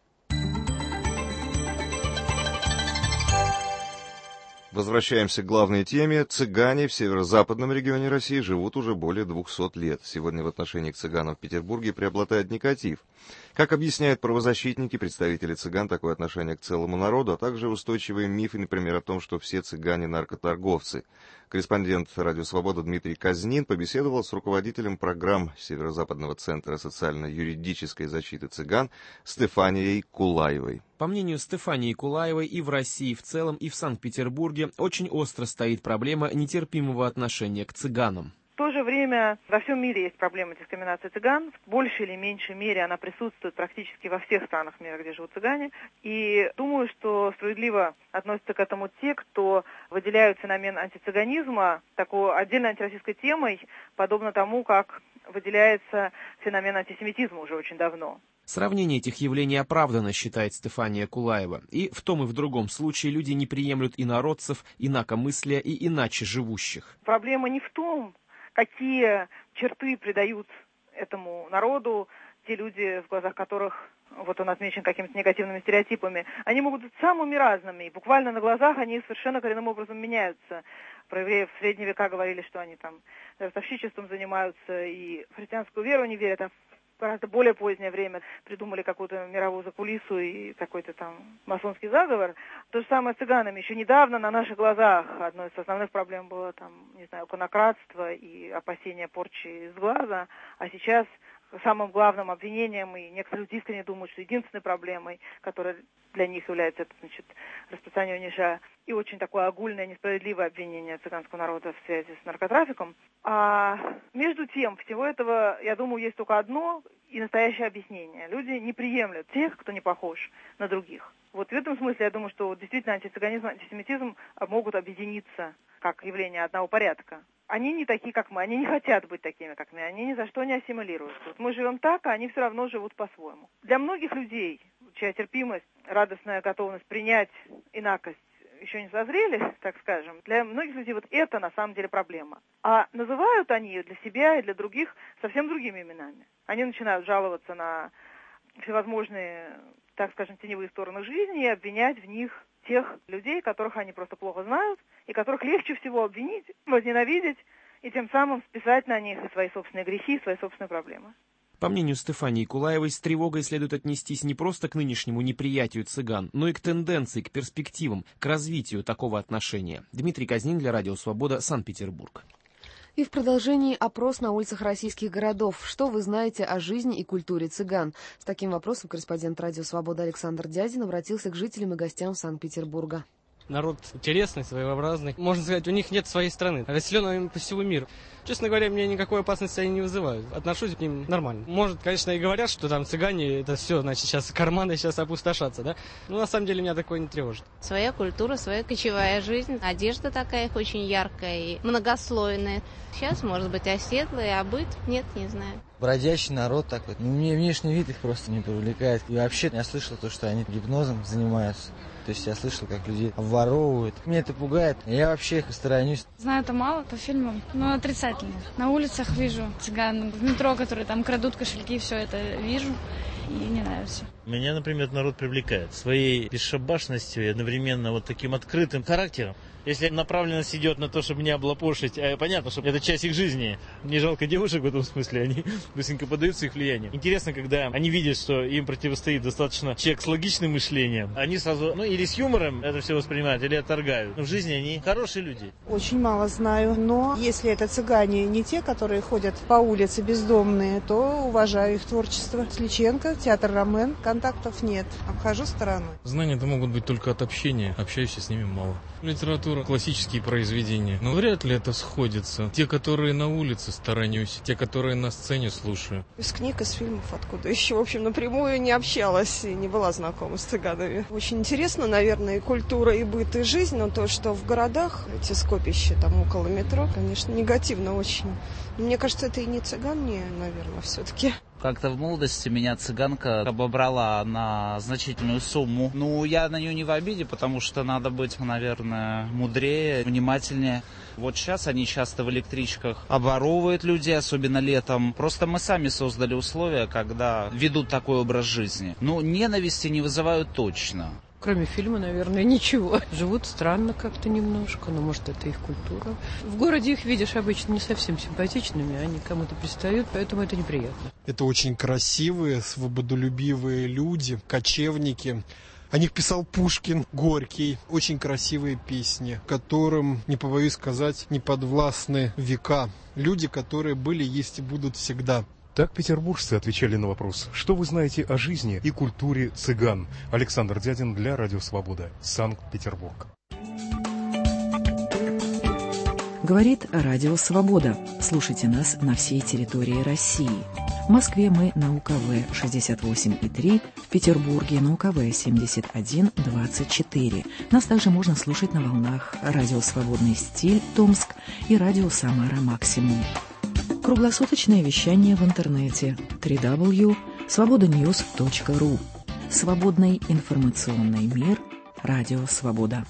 Возвращаемся к главной теме. Цыгане в северо-западном регионе России живут уже более 200 лет. Сегодня в отношении к цыганам в Петербурге преобладает негатив. Как объясняют правозащитники, представители цыган, такое отношение к целому народу, а также устойчивые мифы, например, о том, что все цыгане наркоторговцы. Корреспондент «Радио Свобода» Дмитрий Казнин побеседовал с руководителем программ Северо-Западного центра социально-юридической защиты цыган Стефанией Кулаевой. По мнению Стефании Кулаевой, и в России в целом, и в Санкт-Петербурге очень остро стоит проблема нетерпимого отношения к цыганам. В то же время во всем мире есть проблема дискриминации цыган. В большей или меньшей мере она присутствует практически во всех странах мира, где живут цыгане. И думаю, что справедливо относятся к этому те, кто выделяют феномен антицыганизма такой отдельной антироссийской темой, подобно тому, как выделяется феномен антисемитизма уже очень давно. Сравнение этих явлений оправдано, считает Стефания Кулаева. И в том и в другом случае люди не приемлют инородцев, инакомыслия и иначе живущих. Проблема не в том, какие черты придают этому народу те люди, в глазах которых вот он отмечен какими-то негативными стереотипами. Они могут быть самыми разными, и буквально на глазах они совершенно коренным образом меняются. Про евреев в средние века говорили, что они там ростовщичеством занимаются и в христианскую веру не верят, а в гораздо более позднее время придумали какую-то мировую закулису и какой-то там масонский заговор. То же самое с цыганами. Еще недавно на наших глазах одной из основных проблем было там, не знаю, иконократство и опасение порчи из глаза, а сейчас самым главным обвинением, и некоторые люди искренне думают, что единственной проблемой, которая для них является, это, значит, распространение и очень такое огульное, несправедливое обвинение цыганского народа в связи с наркотрафиком. А между тем, всего этого, я думаю, есть только одно и настоящее объяснение. Люди не приемлют тех, кто не похож на других. Вот в этом смысле я думаю, что действительно антицыганизм и антисемитизм могут объединиться как явление одного порядка. Они не такие, как мы, они не хотят быть такими, как мы, они ни за что не ассимилируются. Вот мы живем так, а они все равно живут по-своему. Для многих людей, чья терпимость, радостная готовность принять инакость еще не созрели, так скажем, для многих людей вот это на самом деле проблема. А называют они ее для себя и для других совсем другими именами. Они начинают жаловаться на всевозможные, так скажем, теневые стороны жизни и обвинять в них тех людей, которых они просто плохо знают, и которых легче всего обвинить, возненавидеть, и тем самым списать на них и свои собственные грехи, и свои собственные проблемы. По мнению Стефании Кулаевой, с тревогой следует отнестись не просто к нынешнему неприятию цыган, но и к тенденции, к перспективам, к развитию такого отношения. Дмитрий Казнин для Радио Свобода, Санкт-Петербург. И в продолжении опрос на улицах российских городов. Что вы знаете о жизни и культуре цыган? С таким вопросом корреспондент Радио Свобода Александр Дядин обратился к жителям и гостям Санкт-Петербурга. Народ интересный, своеобразный. Можно сказать, у них нет своей страны. Расселен по всему миру. Честно говоря, мне никакой опасности они не вызывают. Отношусь к ним нормально. Может, конечно, и говорят, что там цыгане, это все, значит, сейчас карманы сейчас опустошатся, да? Но на самом деле меня такое не тревожит. Своя культура, своя кочевая жизнь. Одежда такая их очень яркая и многослойная. Сейчас, может быть, оседлая, а быт нет, не знаю. Бродячий народ такой. Мне внешний вид их просто не привлекает. И вообще я слышал то, что они гипнозом занимаются. То есть я слышал, как людей обворовывают. Меня это пугает. Я вообще их сторонюсь. Знаю-то мало по фильмам, но отрицательно. На улицах вижу цыган, в метро, которые там крадут кошельки, все это вижу. И не нравится. Меня, например, народ привлекает своей бесшабашностью и одновременно вот таким открытым характером. Если направленность идет на то, чтобы не облапошить, понятно, что это часть их жизни. Мне жалко девушек в этом смысле, они быстренько поддаются их влиянию. Интересно, когда они видят, что им противостоит достаточно человек с логичным мышлением, они сразу, или с юмором это все воспринимают, или отторгают. Но в жизни они хорошие люди. Очень мало знаю, но если это цыгане не те, которые ходят по улице бездомные, то уважаю их творчество. Сличенко, театр Ромен, контактов нет, обхожу стороной. Знания-то могут быть только от общения, общаюсь с ними мало. Литература, классические произведения. Но вряд ли это сходится. Те, которые на улице сторонюсь, те, которые на сцене слушаю. Из книг, из фильмов, откуда еще, в общем, напрямую не общалась и не была знакома с цыганами. Очень интересно, наверное, и культура, и быт, и жизнь, но то, что в городах, эти скопища там около метро, конечно, негативно очень. Но мне кажется, это и не цыгане, наверное, все-таки. Как-то в молодости меня цыганка обобрала на значительную сумму. Я на нее не в обиде, потому что надо быть, наверное, мудрее, внимательнее. Вот сейчас они часто в электричках обворовывают людей, особенно летом. Просто мы сами создали условия, когда ведут такой образ жизни. Ненависти не вызывают точно. Кроме фильма, наверное, ничего. Живут странно как-то немножко, но, может, это их культура. В городе их видишь обычно не совсем симпатичными, они кому-то пристают, поэтому это неприятно. Это очень красивые, свободолюбивые люди, кочевники. О них писал Пушкин, Горький. Очень красивые песни, которым, не побоюсь сказать, не подвластны века. Люди, которые были, есть и будут всегда. Так петербуржцы отвечали на вопрос, что вы знаете о жизни и культуре цыган. Александр Дядин для Радио Свобода, Санкт-Петербург. Говорит Радио Свобода. Слушайте нас на всей территории России. В Москве мы на УКВ 68,3, в Петербурге на УКВ 71,24. Нас также можно слушать на волнах Радио Свободный стиль Томск и Радио Самара Максимум. Круглосуточное вещание в интернете www.svobodanews.ru. Свободный информационный мир. Радио Свобода.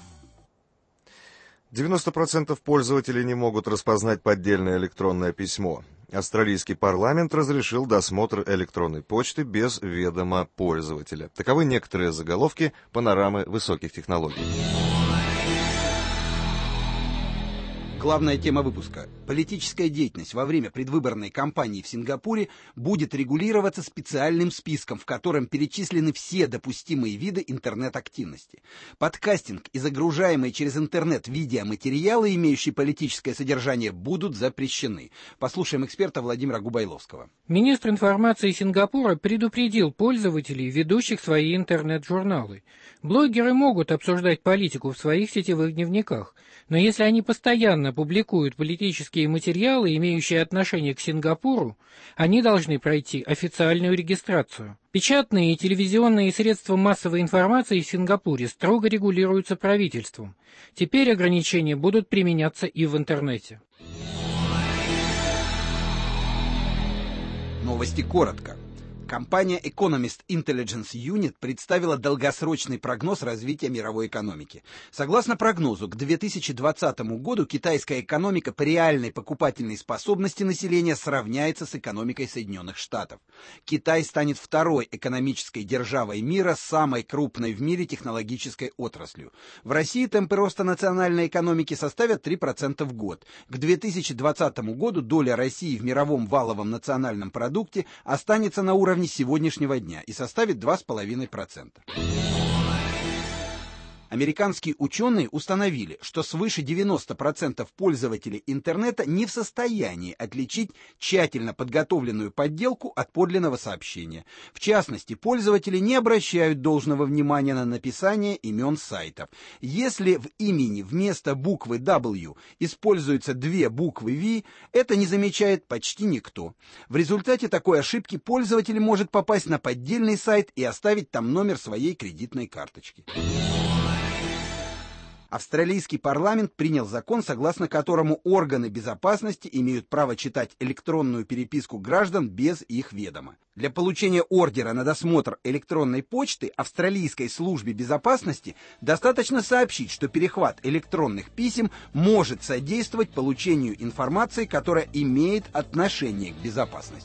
90% пользователей не могут распознать поддельное электронное письмо. Австралийский парламент разрешил досмотр электронной почты без ведома пользователя. Таковы некоторые заголовки панорамы высоких технологий. Главная тема выпуска. Политическая деятельность во время предвыборной кампании в Сингапуре будет регулироваться специальным списком, в котором перечислены все допустимые виды интернет-активности. Подкастинг и загружаемые через интернет видеоматериалы, имеющие политическое содержание, будут запрещены. Послушаем эксперта Владимира Губайловского. Министр информации Сингапура предупредил пользователей, ведущих свои интернет-журналы. Блогеры могут обсуждать политику в своих сетевых дневниках, но если они постоянно публикуют политические материалы, имеющие отношение к Сингапуру, они должны пройти официальную регистрацию. Печатные и телевизионные средства массовой информации в Сингапуре строго регулируются правительством. Теперь ограничения будут применяться и в интернете. Новости коротко. Компания Economist Intelligence Unit представила долгосрочный прогноз развития мировой экономики. Согласно прогнозу, к 2020 году китайская экономика по реальной покупательной способности населения сравняется с экономикой Соединенных Штатов. Китай станет второй экономической державой мира с самой крупной в мире технологической отраслью. В России темпы роста национальной экономики составят 3% в год. К 2020 году доля России в мировом валовом национальном продукте останется на уровне сегодняшнего дня и составит 2,5%. Американские ученые установили, что свыше 90% пользователей интернета не в состоянии отличить тщательно подготовленную подделку от подлинного сообщения. В частности, пользователи не обращают должного внимания на написание имен сайтов. Если в имени вместо буквы W используются две буквы V, это не замечает почти никто. В результате такой ошибки пользователь может попасть на поддельный сайт и оставить там номер своей кредитной карточки. Австралийский парламент принял закон, согласно которому органы безопасности имеют право читать электронную переписку граждан без их ведома. Для получения ордера на досмотр электронной почты Австралийской службе безопасности достаточно сообщить, что перехват электронных писем может содействовать получению информации, которая имеет отношение к безопасности.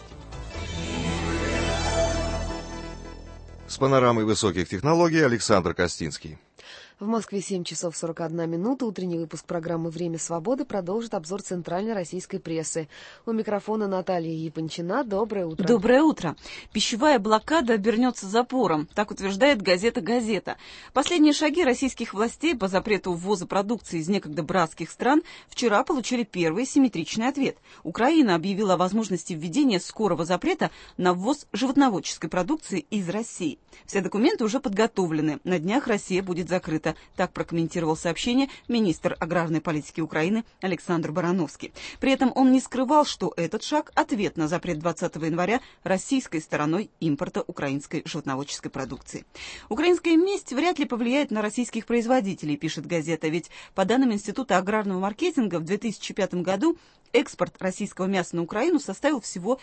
С панорамой высоких технологий Александр Костинский. В Москве 7 часов 41 минута. Утренний выпуск программы «Время свободы» продолжит обзор центральной российской прессы. У микрофона Наталья Япончина. Доброе утро. Доброе утро. Пищевая блокада обернется запором, так утверждает газета «Газета». Последние шаги российских властей по запрету ввоза продукции из некогда братских стран вчера получили первый симметричный ответ. Украина объявила о возможности введения скорого запрета на ввоз животноводческой продукции из России. Все документы уже подготовлены. На днях Россия будет закрыта. Так прокомментировал сообщение министр аграрной политики Украины Александр Барановский. При этом он не скрывал, что этот шаг – ответ на запрет 20 января российской стороной импорта украинской животноводческой продукции. Украинская месть вряд ли повлияет на российских производителей, пишет газета, ведь по данным Института аграрного маркетинга в 2005 году экспорт российского мяса на Украину составил всего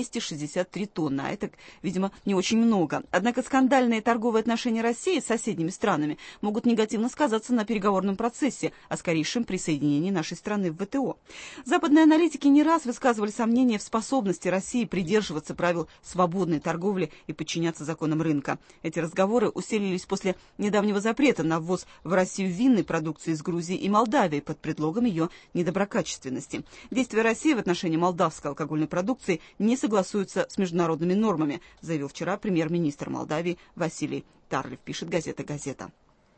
263 тонны, а это, видимо, не очень много. Однако скандальные торговые отношения России с соседними странами могут негативно сказаться на переговорном процессе о скорейшем присоединении нашей страны в ВТО. Западные аналитики не раз высказывали сомнения в способности России придерживаться правил свободной торговли и подчиняться законам рынка. Эти разговоры усилились после недавнего запрета на ввоз в Россию винной продукции из Грузии и Молдавии под предлогом ее недоброкачественности. Действия России в отношении молдавской алкогольной продукции не согласуются с международными нормами, заявил вчера премьер-министр Молдавии Василий Тарлев, пишет газета «Газета».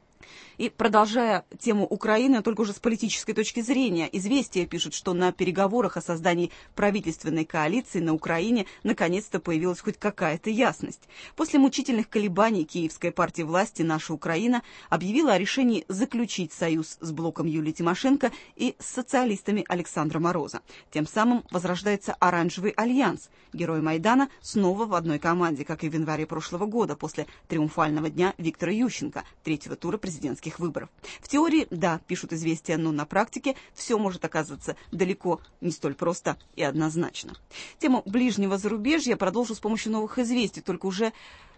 И продолжая тему Украины, только уже с политической точки зрения, «Известия» пишет, что на переговорах о создании правительственной коалиции на Украине наконец-то появилась хоть какая-то ясность. После мучительных колебаний Киевская партия власти «Наша Украина» объявила о решении заключить союз с блоком Юлии Тимошенко и с социалистами Александра Мороза. Тем самым возрождается оранжевый альянс. Герои Майдана снова в одной команде, как и в январе прошлого года, после триумфального дня Виктора Ющенко, третьего тура президентских выборов. В теории, да, пишут «Известия», но на практике все может оказываться далеко не столь просто и однозначно. Тему ближнего зарубежья продолжу с помощью новых известий, только уже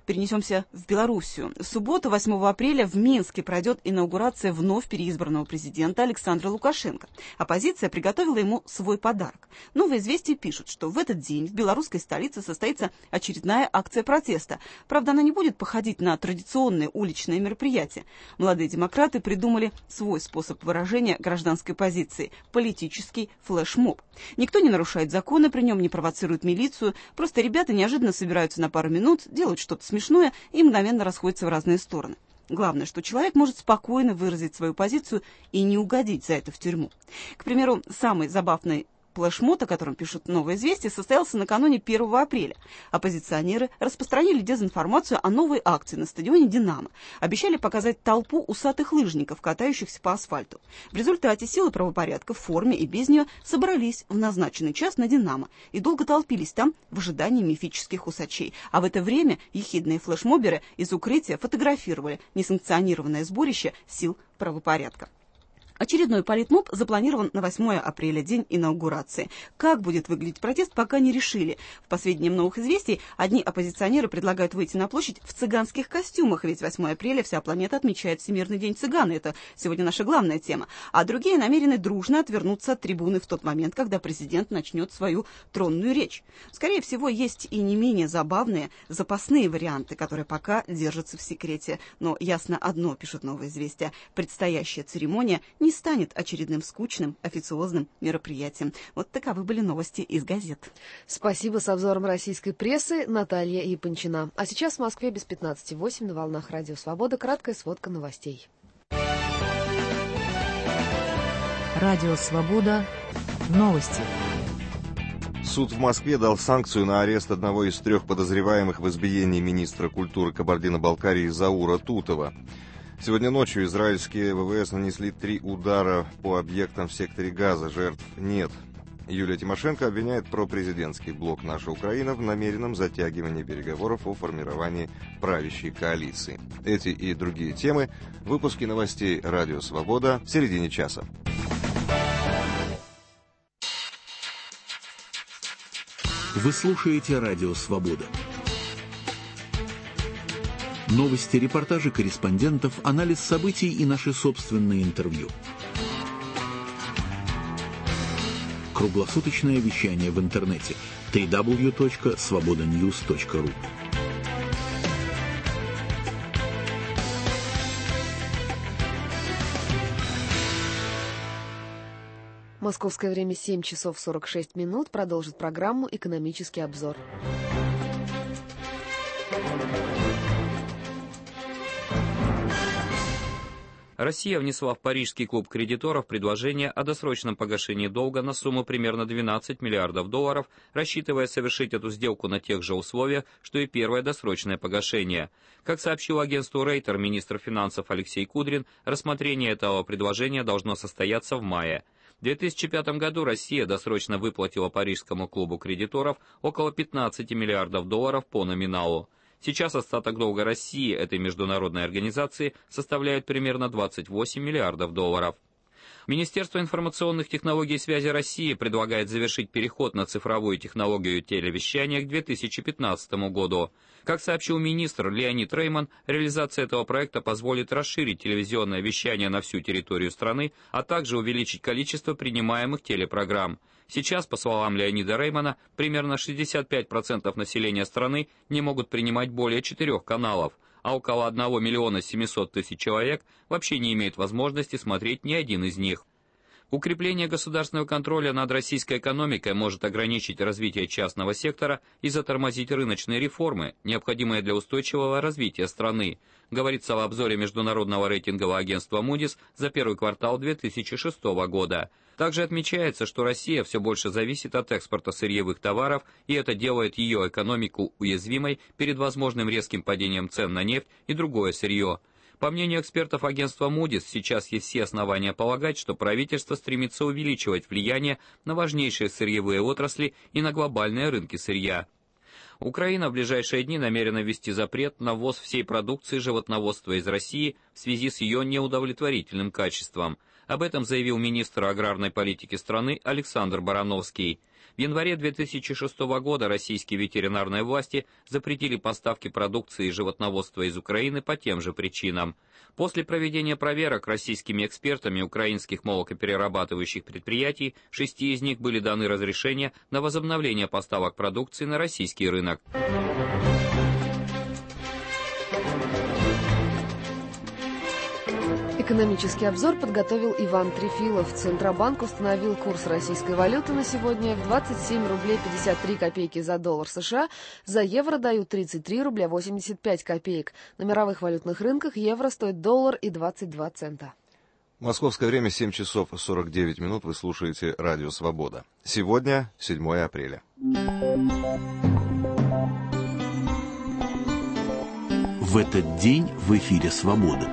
Перенесемся в Белоруссию. В субботу, 8 апреля, в Минске пройдет инаугурация вновь переизбранного президента Александра Лукашенко. Оппозиция приготовила ему свой подарок. Новые известия пишут, что в этот день в белорусской столице состоится очередная акция протеста. Правда, она не будет походить на традиционные уличные мероприятия. Молодые демократы придумали свой способ выражения гражданской позиции – политический флешмоб. Никто не нарушает законы, при нем не провоцирует милицию, просто ребята неожиданно собираются на пару минут, делают что-то смешное и мгновенно расходятся в разные стороны. Главное, что человек может спокойно выразить свою позицию и не угодить за это в тюрьму. К примеру, самый забавный флешмоб, о котором пишут «Новые известия», состоялся накануне 1 апреля. Оппозиционеры распространили дезинформацию о новой акции на стадионе «Динамо». Обещали показать толпу усатых лыжников, катающихся по асфальту. В результате силы правопорядка в форме и без нее собрались в назначенный час на «Динамо» и долго толпились там в ожидании мифических усачей. А в это время ехидные флешмоберы из укрытия фотографировали несанкционированное сборище сил правопорядка. Очередной политмоб запланирован на 8 апреля, день инаугурации. Как будет выглядеть протест, пока не решили. В последнем новых известий одни оппозиционеры предлагают выйти на площадь в цыганских костюмах, ведь 8 апреля вся планета отмечает Всемирный день цыган, и это сегодня наша главная тема. А другие намерены дружно отвернуться от трибуны в тот момент, когда президент начнет свою тронную речь. Скорее всего, есть и не менее забавные запасные варианты, которые пока держатся в секрете. Но ясно одно, пишут «Новые известия», предстоящая церемония не станет очередным скучным официозным мероприятием. Вот таковы были новости из газет. Спасибо. С обзором российской прессы Наталья Япончина. А сейчас в Москве без 15:08 на волнах Радио Свобода. Краткая сводка новостей. Радио Свобода. Новости. Суд в Москве дал санкцию на арест одного из 3 подозреваемых в избиении министра культуры Кабардино-Балкарии Заура Тутова. Сегодня ночью израильские ВВС нанесли 3 удара по объектам в секторе Газа. Жертв нет. Юлия Тимошенко обвиняет пропрезидентский блок «Наша Украина» в намеренном затягивании переговоров о формировании правящей коалиции. Эти и другие темы в выпуске новостей «Радио Свобода» в середине часа. Вы слушаете «Радио Свобода». Новости, репортажи корреспондентов, анализ событий и наши собственные интервью. Круглосуточное вещание в интернете www.svobodanews.ru. Московское время 7 часов 46 минут. Продолжит программу «Экономический обзор». Россия внесла в Парижский клуб кредиторов предложение о досрочном погашении долга на сумму примерно 12 миллиардов долларов, рассчитывая совершить эту сделку на тех же условиях, что и первое досрочное погашение. Как сообщил агентству Рейтер министр финансов Алексей Кудрин, рассмотрение этого предложения должно состояться в мае. В 2005 году Россия досрочно выплатила Парижскому клубу кредиторов около 15 миллиардов долларов по номиналу. Сейчас остаток долга России этой международной организации составляет примерно 28 миллиардов долларов. Министерство информационных технологий и связи России предлагает завершить переход на цифровую технологию телевещания к 2015 году. Как сообщил министр Леонид Рейман, реализация этого проекта позволит расширить телевизионное вещание на всю территорию страны, а также увеличить количество принимаемых телепрограмм. Сейчас, по словам Леонида Реймана, примерно 65% населения страны не могут принимать более 4 каналов, а около 1 миллиона 700 тысяч человек вообще не имеют возможности смотреть ни один из них. Укрепление государственного контроля над российской экономикой может ограничить развитие частного сектора и затормозить рыночные реформы, необходимые для устойчивого развития страны, говорится в обзоре международного рейтингового агентства Moody's за первый квартал 2006 года. Также отмечается, что Россия все больше зависит от экспорта сырьевых товаров, и это делает ее экономику уязвимой перед возможным резким падением цен на нефть и другое сырье. По мнению экспертов агентства Moody's, сейчас есть все основания полагать, что правительство стремится увеличивать влияние на важнейшие сырьевые отрасли и на глобальные рынки сырья. Украина в ближайшие дни намерена ввести запрет на ввоз всей продукции животноводства из России в связи с ее неудовлетворительным качеством. Об этом заявил министр аграрной политики страны Александр Барановский. В январе 2006 года российские ветеринарные власти запретили поставки продукции животноводства из Украины по тем же причинам. После проведения проверок российскими экспертами украинских молокоперерабатывающих предприятий 6 из них были даны разрешения на возобновление поставок продукции на российский рынок. Экономический обзор подготовил Иван Трефилов. Центробанк установил курс российской валюты на сегодня в 27 рублей 53 копейки за доллар США. За евро дают 33 рубля 85 копеек. На мировых валютных рынках евро стоит $1 и 22 цента. Московское время 7 часов 49 минут. Вы слушаете Радио Свобода. Сегодня 7 апреля. В этот день в эфире «Свобода».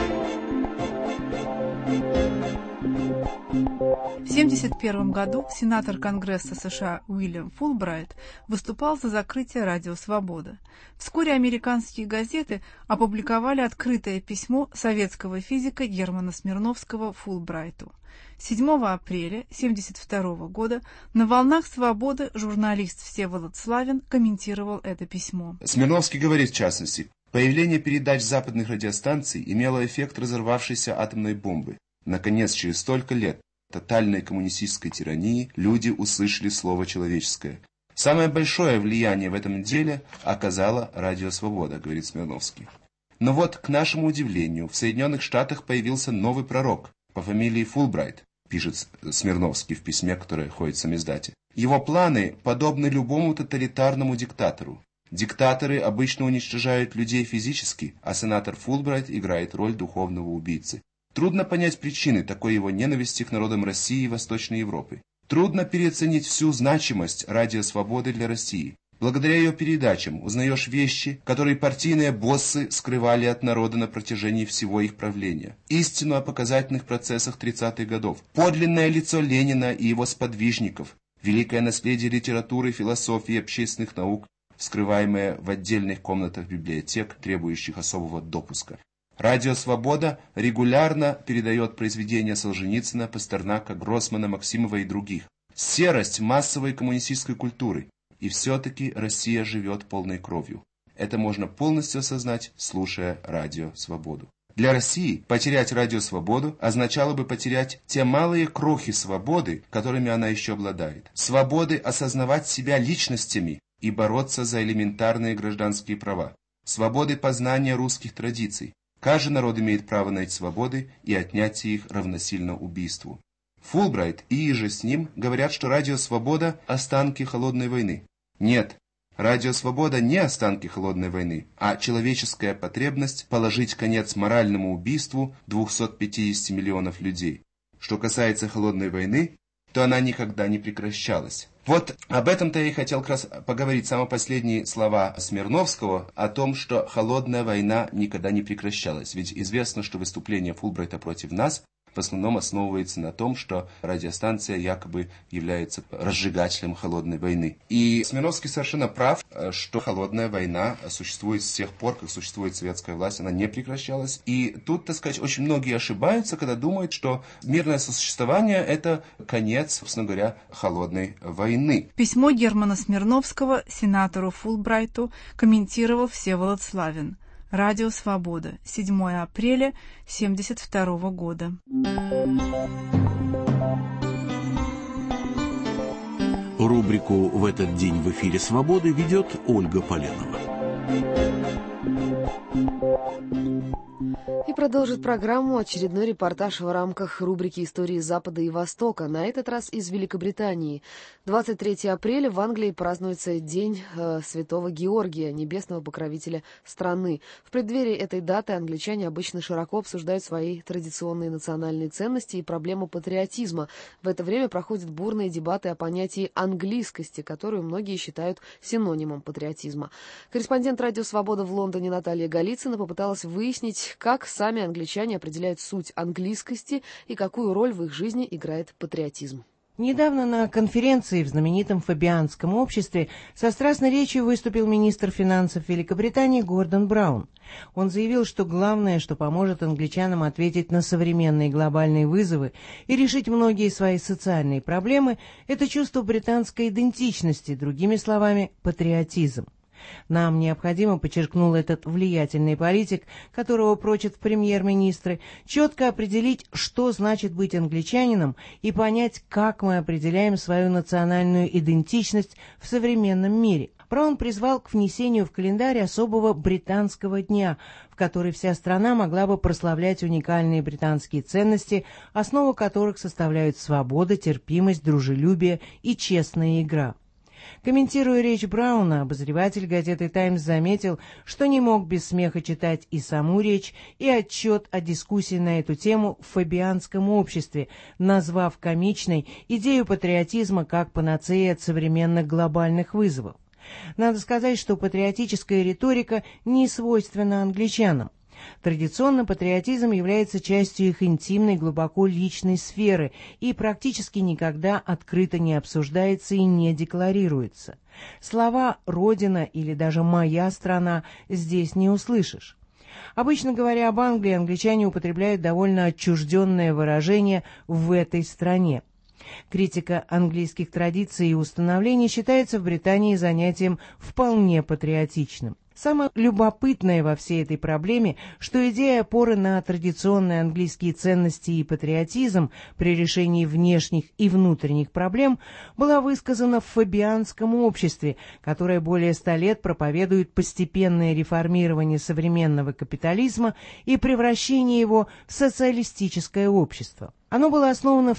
В 1971 году сенатор Конгресса США Уильям Фулбрайт выступал за закрытие радио «Свобода». Вскоре американские газеты опубликовали открытое письмо советского физика Германа Смирновского Фулбрайту. 7 апреля 1972 года на «Волнах Свободы» журналист Всеволод Славин комментировал это письмо. Смирновский говорит, в частности, появление передач западных радиостанций имело эффект разорвавшейся атомной бомбы. Наконец, через столько лет тотальной коммунистической тирании люди услышали слово человеческое. Самое большое влияние в этом деле оказала радио «Свобода», говорит Смирновский. Но вот, к нашему удивлению, в Соединенных Штатах появился новый пророк по фамилии Фулбрайт, пишет Смирновский в письме, которое ходит в самиздате. Его планы подобны любому тоталитарному диктатору. Диктаторы обычно уничтожают людей физически, а сенатор Фулбрайт играет роль духовного убийцы. Трудно понять причины такой его ненависти к народам России и Восточной Европы. Трудно переоценить всю значимость радио «Свободы» для России. Благодаря ее передачам узнаешь вещи, которые партийные боссы скрывали от народа на протяжении всего их правления. Истину о показательных процессах 30-х годов, подлинное лицо Ленина и его сподвижников, великое наследие литературы, философии и общественных наук, скрываемое в отдельных комнатах библиотек, требующих особого допуска. Радио «Свобода» регулярно передает произведения Солженицына, Пастернака, Гроссмана, Максимова и других. Серость массовой коммунистической культуры. И все-таки Россия живет полной кровью. Это можно полностью осознать, слушая радио «Свободу». Для России потерять радио «Свободу» означало бы потерять те малые крохи свободы, которыми она еще обладает. Свободы осознавать себя личностями и бороться за элементарные гражданские права. Свободы познания русских традиций. Каждый народ имеет право на эти свободы, и отнятие их равносильно убийству. Фулбрайт и иже с ним говорят, что радио «Свобода» – останки холодной войны. Нет, радио «Свобода» не останки холодной войны, а человеческая потребность положить конец моральному убийству 250 миллионов людей. Что касается холодной войны, то она никогда не прекращалась. Вот об этом-то я и хотел как раз поговорить. Самые последние слова Смирновского о том, что холодная война никогда не прекращалась. Ведь известно, что выступление Фулбрайта против нас в основном основывается на том, что радиостанция якобы является разжигателем холодной войны. И Смирновский совершенно прав, что холодная война существует с тех пор, как существует советская власть, она не прекращалась. И тут, так сказать, очень многие ошибаются, когда думают, что мирное сосуществование – это конец, собственно говоря, холодной войны. Письмо Германа Смирновского сенатору Фулбрайту комментировал Всеволод Славин. Радио «Свобода», 7 апреля 1972 года. Рубрику «В этот день в эфире «Свободы» ведет Ольга Поленова. И продолжит программу очередной репортаж в рамках рубрики «Истории Запада и Востока», на этот раз из Великобритании. 23 апреля в Англии празднуется День Святого Георгия, небесного покровителя страны. В преддверии этой даты англичане обычно широко обсуждают свои традиционные национальные ценности и проблему патриотизма. В это время проходят бурные дебаты о понятии английскости, которую многие считают синонимом патриотизма. Корреспондент «Радио Свобода» в Лондоне Наталья Голицына попыталась выяснить, как сами англичане определяют суть английскости и какую роль в их жизни играет патриотизм. Недавно на конференции в знаменитом Фабианском обществе со страстной речью выступил министр финансов Великобритании Гордон Браун. Он заявил, что главное, что поможет англичанам ответить на современные глобальные вызовы и решить многие свои социальные проблемы, это чувство британской идентичности, другими словами, патриотизм. Нам необходимо, подчеркнул этот влиятельный политик, которого прочат в премьер-министры, четко определить, что значит быть англичанином, и понять, как мы определяем свою национальную идентичность в современном мире. Браун призвал к внесению в календарь особого британского дня, в который вся страна могла бы прославлять уникальные британские ценности, основу которых составляют свобода, терпимость, дружелюбие и честная игра. Комментируя речь Брауна, обозреватель газеты «Таймс» заметил, что не мог без смеха читать и саму речь, и отчет о дискуссии на эту тему в Фабианском обществе, назвав комичной идею патриотизма как панацеи от современных глобальных вызовов. Надо сказать, что патриотическая риторика не свойственна англичанам. Традиционно патриотизм является частью их интимной, глубоко личной сферы и практически никогда открыто не обсуждается и не декларируется. Слова «родина» или даже «моя страна» здесь не услышишь. Обычно говоря об Англии, англичане употребляют довольно отчужденное выражение «в этой стране». Критика английских традиций и установлений считается в Британии занятием вполне патриотичным. Самое любопытное во всей этой проблеме, что идея опоры на традиционные английские ценности и патриотизм при решении внешних и внутренних проблем была высказана в Фабианском обществе, которое более 100 лет проповедует постепенное реформирование современного капитализма и превращение его в социалистическое общество. Оно было основано в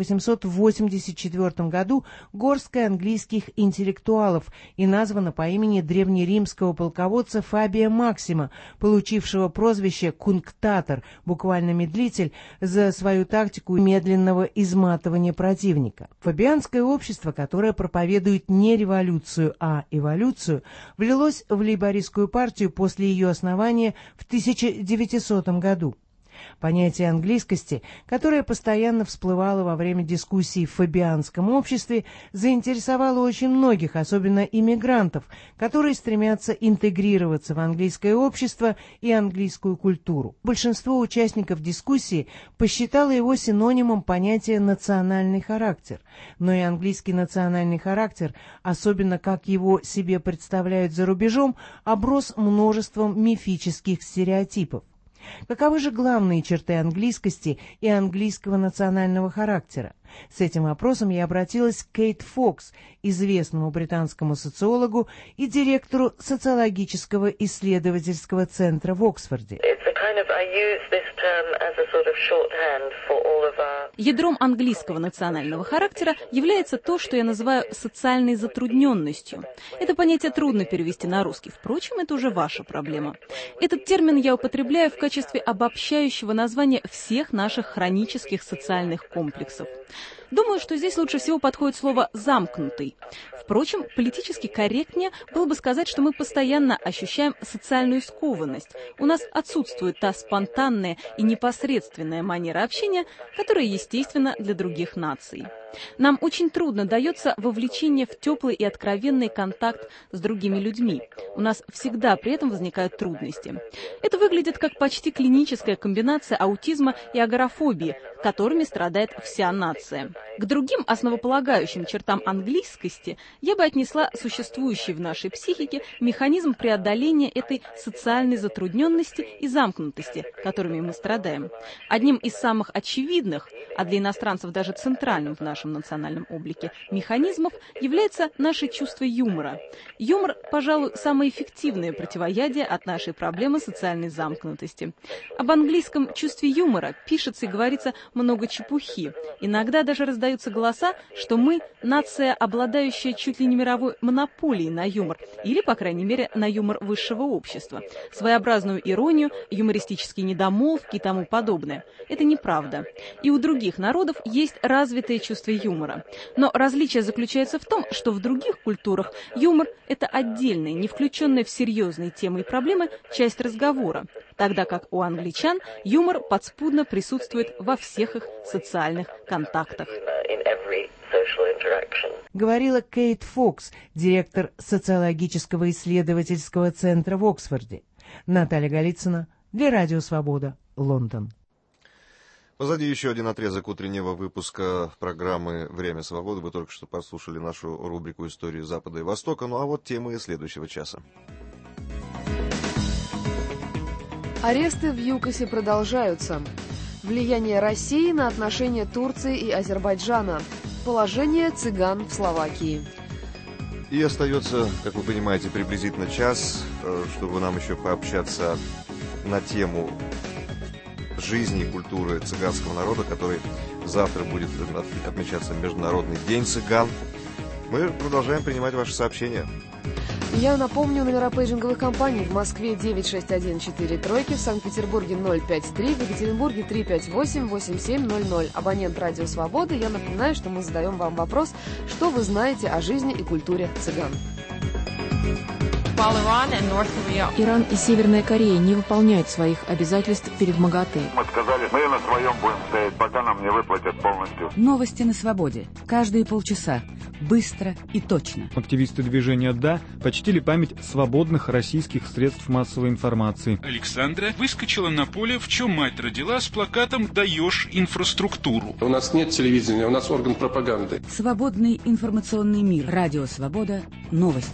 1884 году горсткой английских интеллектуалов и названо по имени древнеримского полководца Фабия Максима, получившего прозвище «кунктатор», буквально медлитель, за свою тактику медленного изматывания противника. Фабианское общество, которое проповедует не революцию, а эволюцию, влилось в лейбористскую партию после ее основания в 1900 году. Понятие английскости, которое постоянно всплывало во время дискуссий в Фабианском обществе, заинтересовало очень многих, особенно иммигрантов, которые стремятся интегрироваться в английское общество и английскую культуру. Большинство участников дискуссии посчитало его синонимом понятия «национальный характер», но и английский национальный характер, особенно как его себе представляют за рубежом, оброс множеством мифических стереотипов. Каковы же главные черты английскости и английского национального характера? С этим вопросом я обратилась к Кейт Фокс, известному британскому социологу и директору социологического исследовательского центра в Оксфорде. Ядром английского национального характера является то, что я называю социальной затрудненностью. Это понятие трудно перевести на русский, впрочем, это уже ваша проблема. Этот термин я употребляю в качестве обобщающего названия всех наших хронических социальных комплексов. Думаю, что здесь лучше всего подходит слово «замкнутый». Впрочем, политически корректнее было бы сказать, что мы постоянно ощущаем социальную скованность. У нас отсутствует та спонтанная и непосредственная манера общения, которая естественна для других наций. Нам очень трудно дается вовлечение в теплый и откровенный контакт с другими людьми. У нас всегда при этом возникают трудности. Это выглядит как почти клиническая комбинация аутизма и агорафобии, которыми страдает вся нация. К другим основополагающим чертам английскости я бы отнесла существующий в нашей психике механизм преодоления этой социальной затрудненности и замкнутости, которыми мы страдаем. Одним из самых очевидных, а для иностранцев даже центральным в нашем национальном облике, механизмов является наше чувство юмора. Юмор, пожалуй, самое эффективное противоядие от нашей проблемы социальной замкнутости. Об английском чувстве юмора пишется и говорится много чепухи. Иногда даже раздаются голоса, что мы – нация, обладающая чуть ли не мировой монополией на юмор, или, по крайней мере, на юмор высшего общества. Своеобразную иронию, юмористические недомолвки и тому подобное. Это неправда. И у других народов есть развитое чувство юмора. Но различие заключается в том, что в других культурах юмор – это отдельная, не включенная в серьезные темы и проблемы, часть разговора, тогда как у англичан юмор подспудно присутствует во всех их социальных контактах. Говорила Кейт Фокс, директор социологического исследовательского центра в Оксфорде. Наталья Голицына для Радио Свобода, Лондон. Позади еще один отрезок утреннего выпуска программы «Время свободы». Вы только что послушали нашу рубрику «Истории Запада и Востока». Ну а вот темы следующего часа. Аресты в ЮКОСе продолжаются. Влияние России на отношения Турции и Азербайджана. Положение цыган в Словакии. И остается, как вы понимаете, приблизительно час, чтобы нам еще пообщаться на тему жизни и культуры цыганского народа, который завтра будет отмечаться Международный день цыган. Мы продолжаем принимать ваши сообщения. Я напомню, номера пейджинговых компаний: в Москве 96143, в Санкт-Петербурге 053, в Екатеринбурге 358-8700. Абонент Радио Свободы. Я напоминаю, что мы задаем вам вопрос, что вы знаете о жизни и культуре цыган. Иран и Северная Корея не выполняют своих обязательств перед МАГАТЭ. Мы сказали, мы на своем будем стоять, пока нам не выплатят полностью. Новости на свободе. Каждые полчаса. Быстро и точно. Активисты движения «Да» почтили память свободных российских средств массовой информации. Александра выскочила на поле, в чем мать родила, с плакатом «Даешь инфраструктуру». У нас нет телевидения, у нас орган пропаганды. Свободный информационный мир. Радио Свобода. Новости.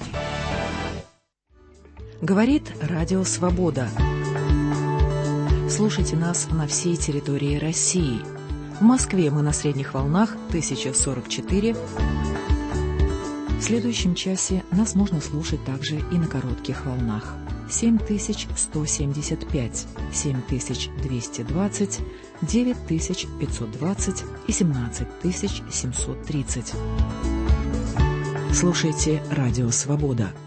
Говорит Радио Свобода. Слушайте нас на всей территории России. В Москве мы на средних волнах 1044. В следующем часе нас можно слушать также и на коротких волнах. 7175, 7220, 9520 и 17730. Слушайте Радио Свобода.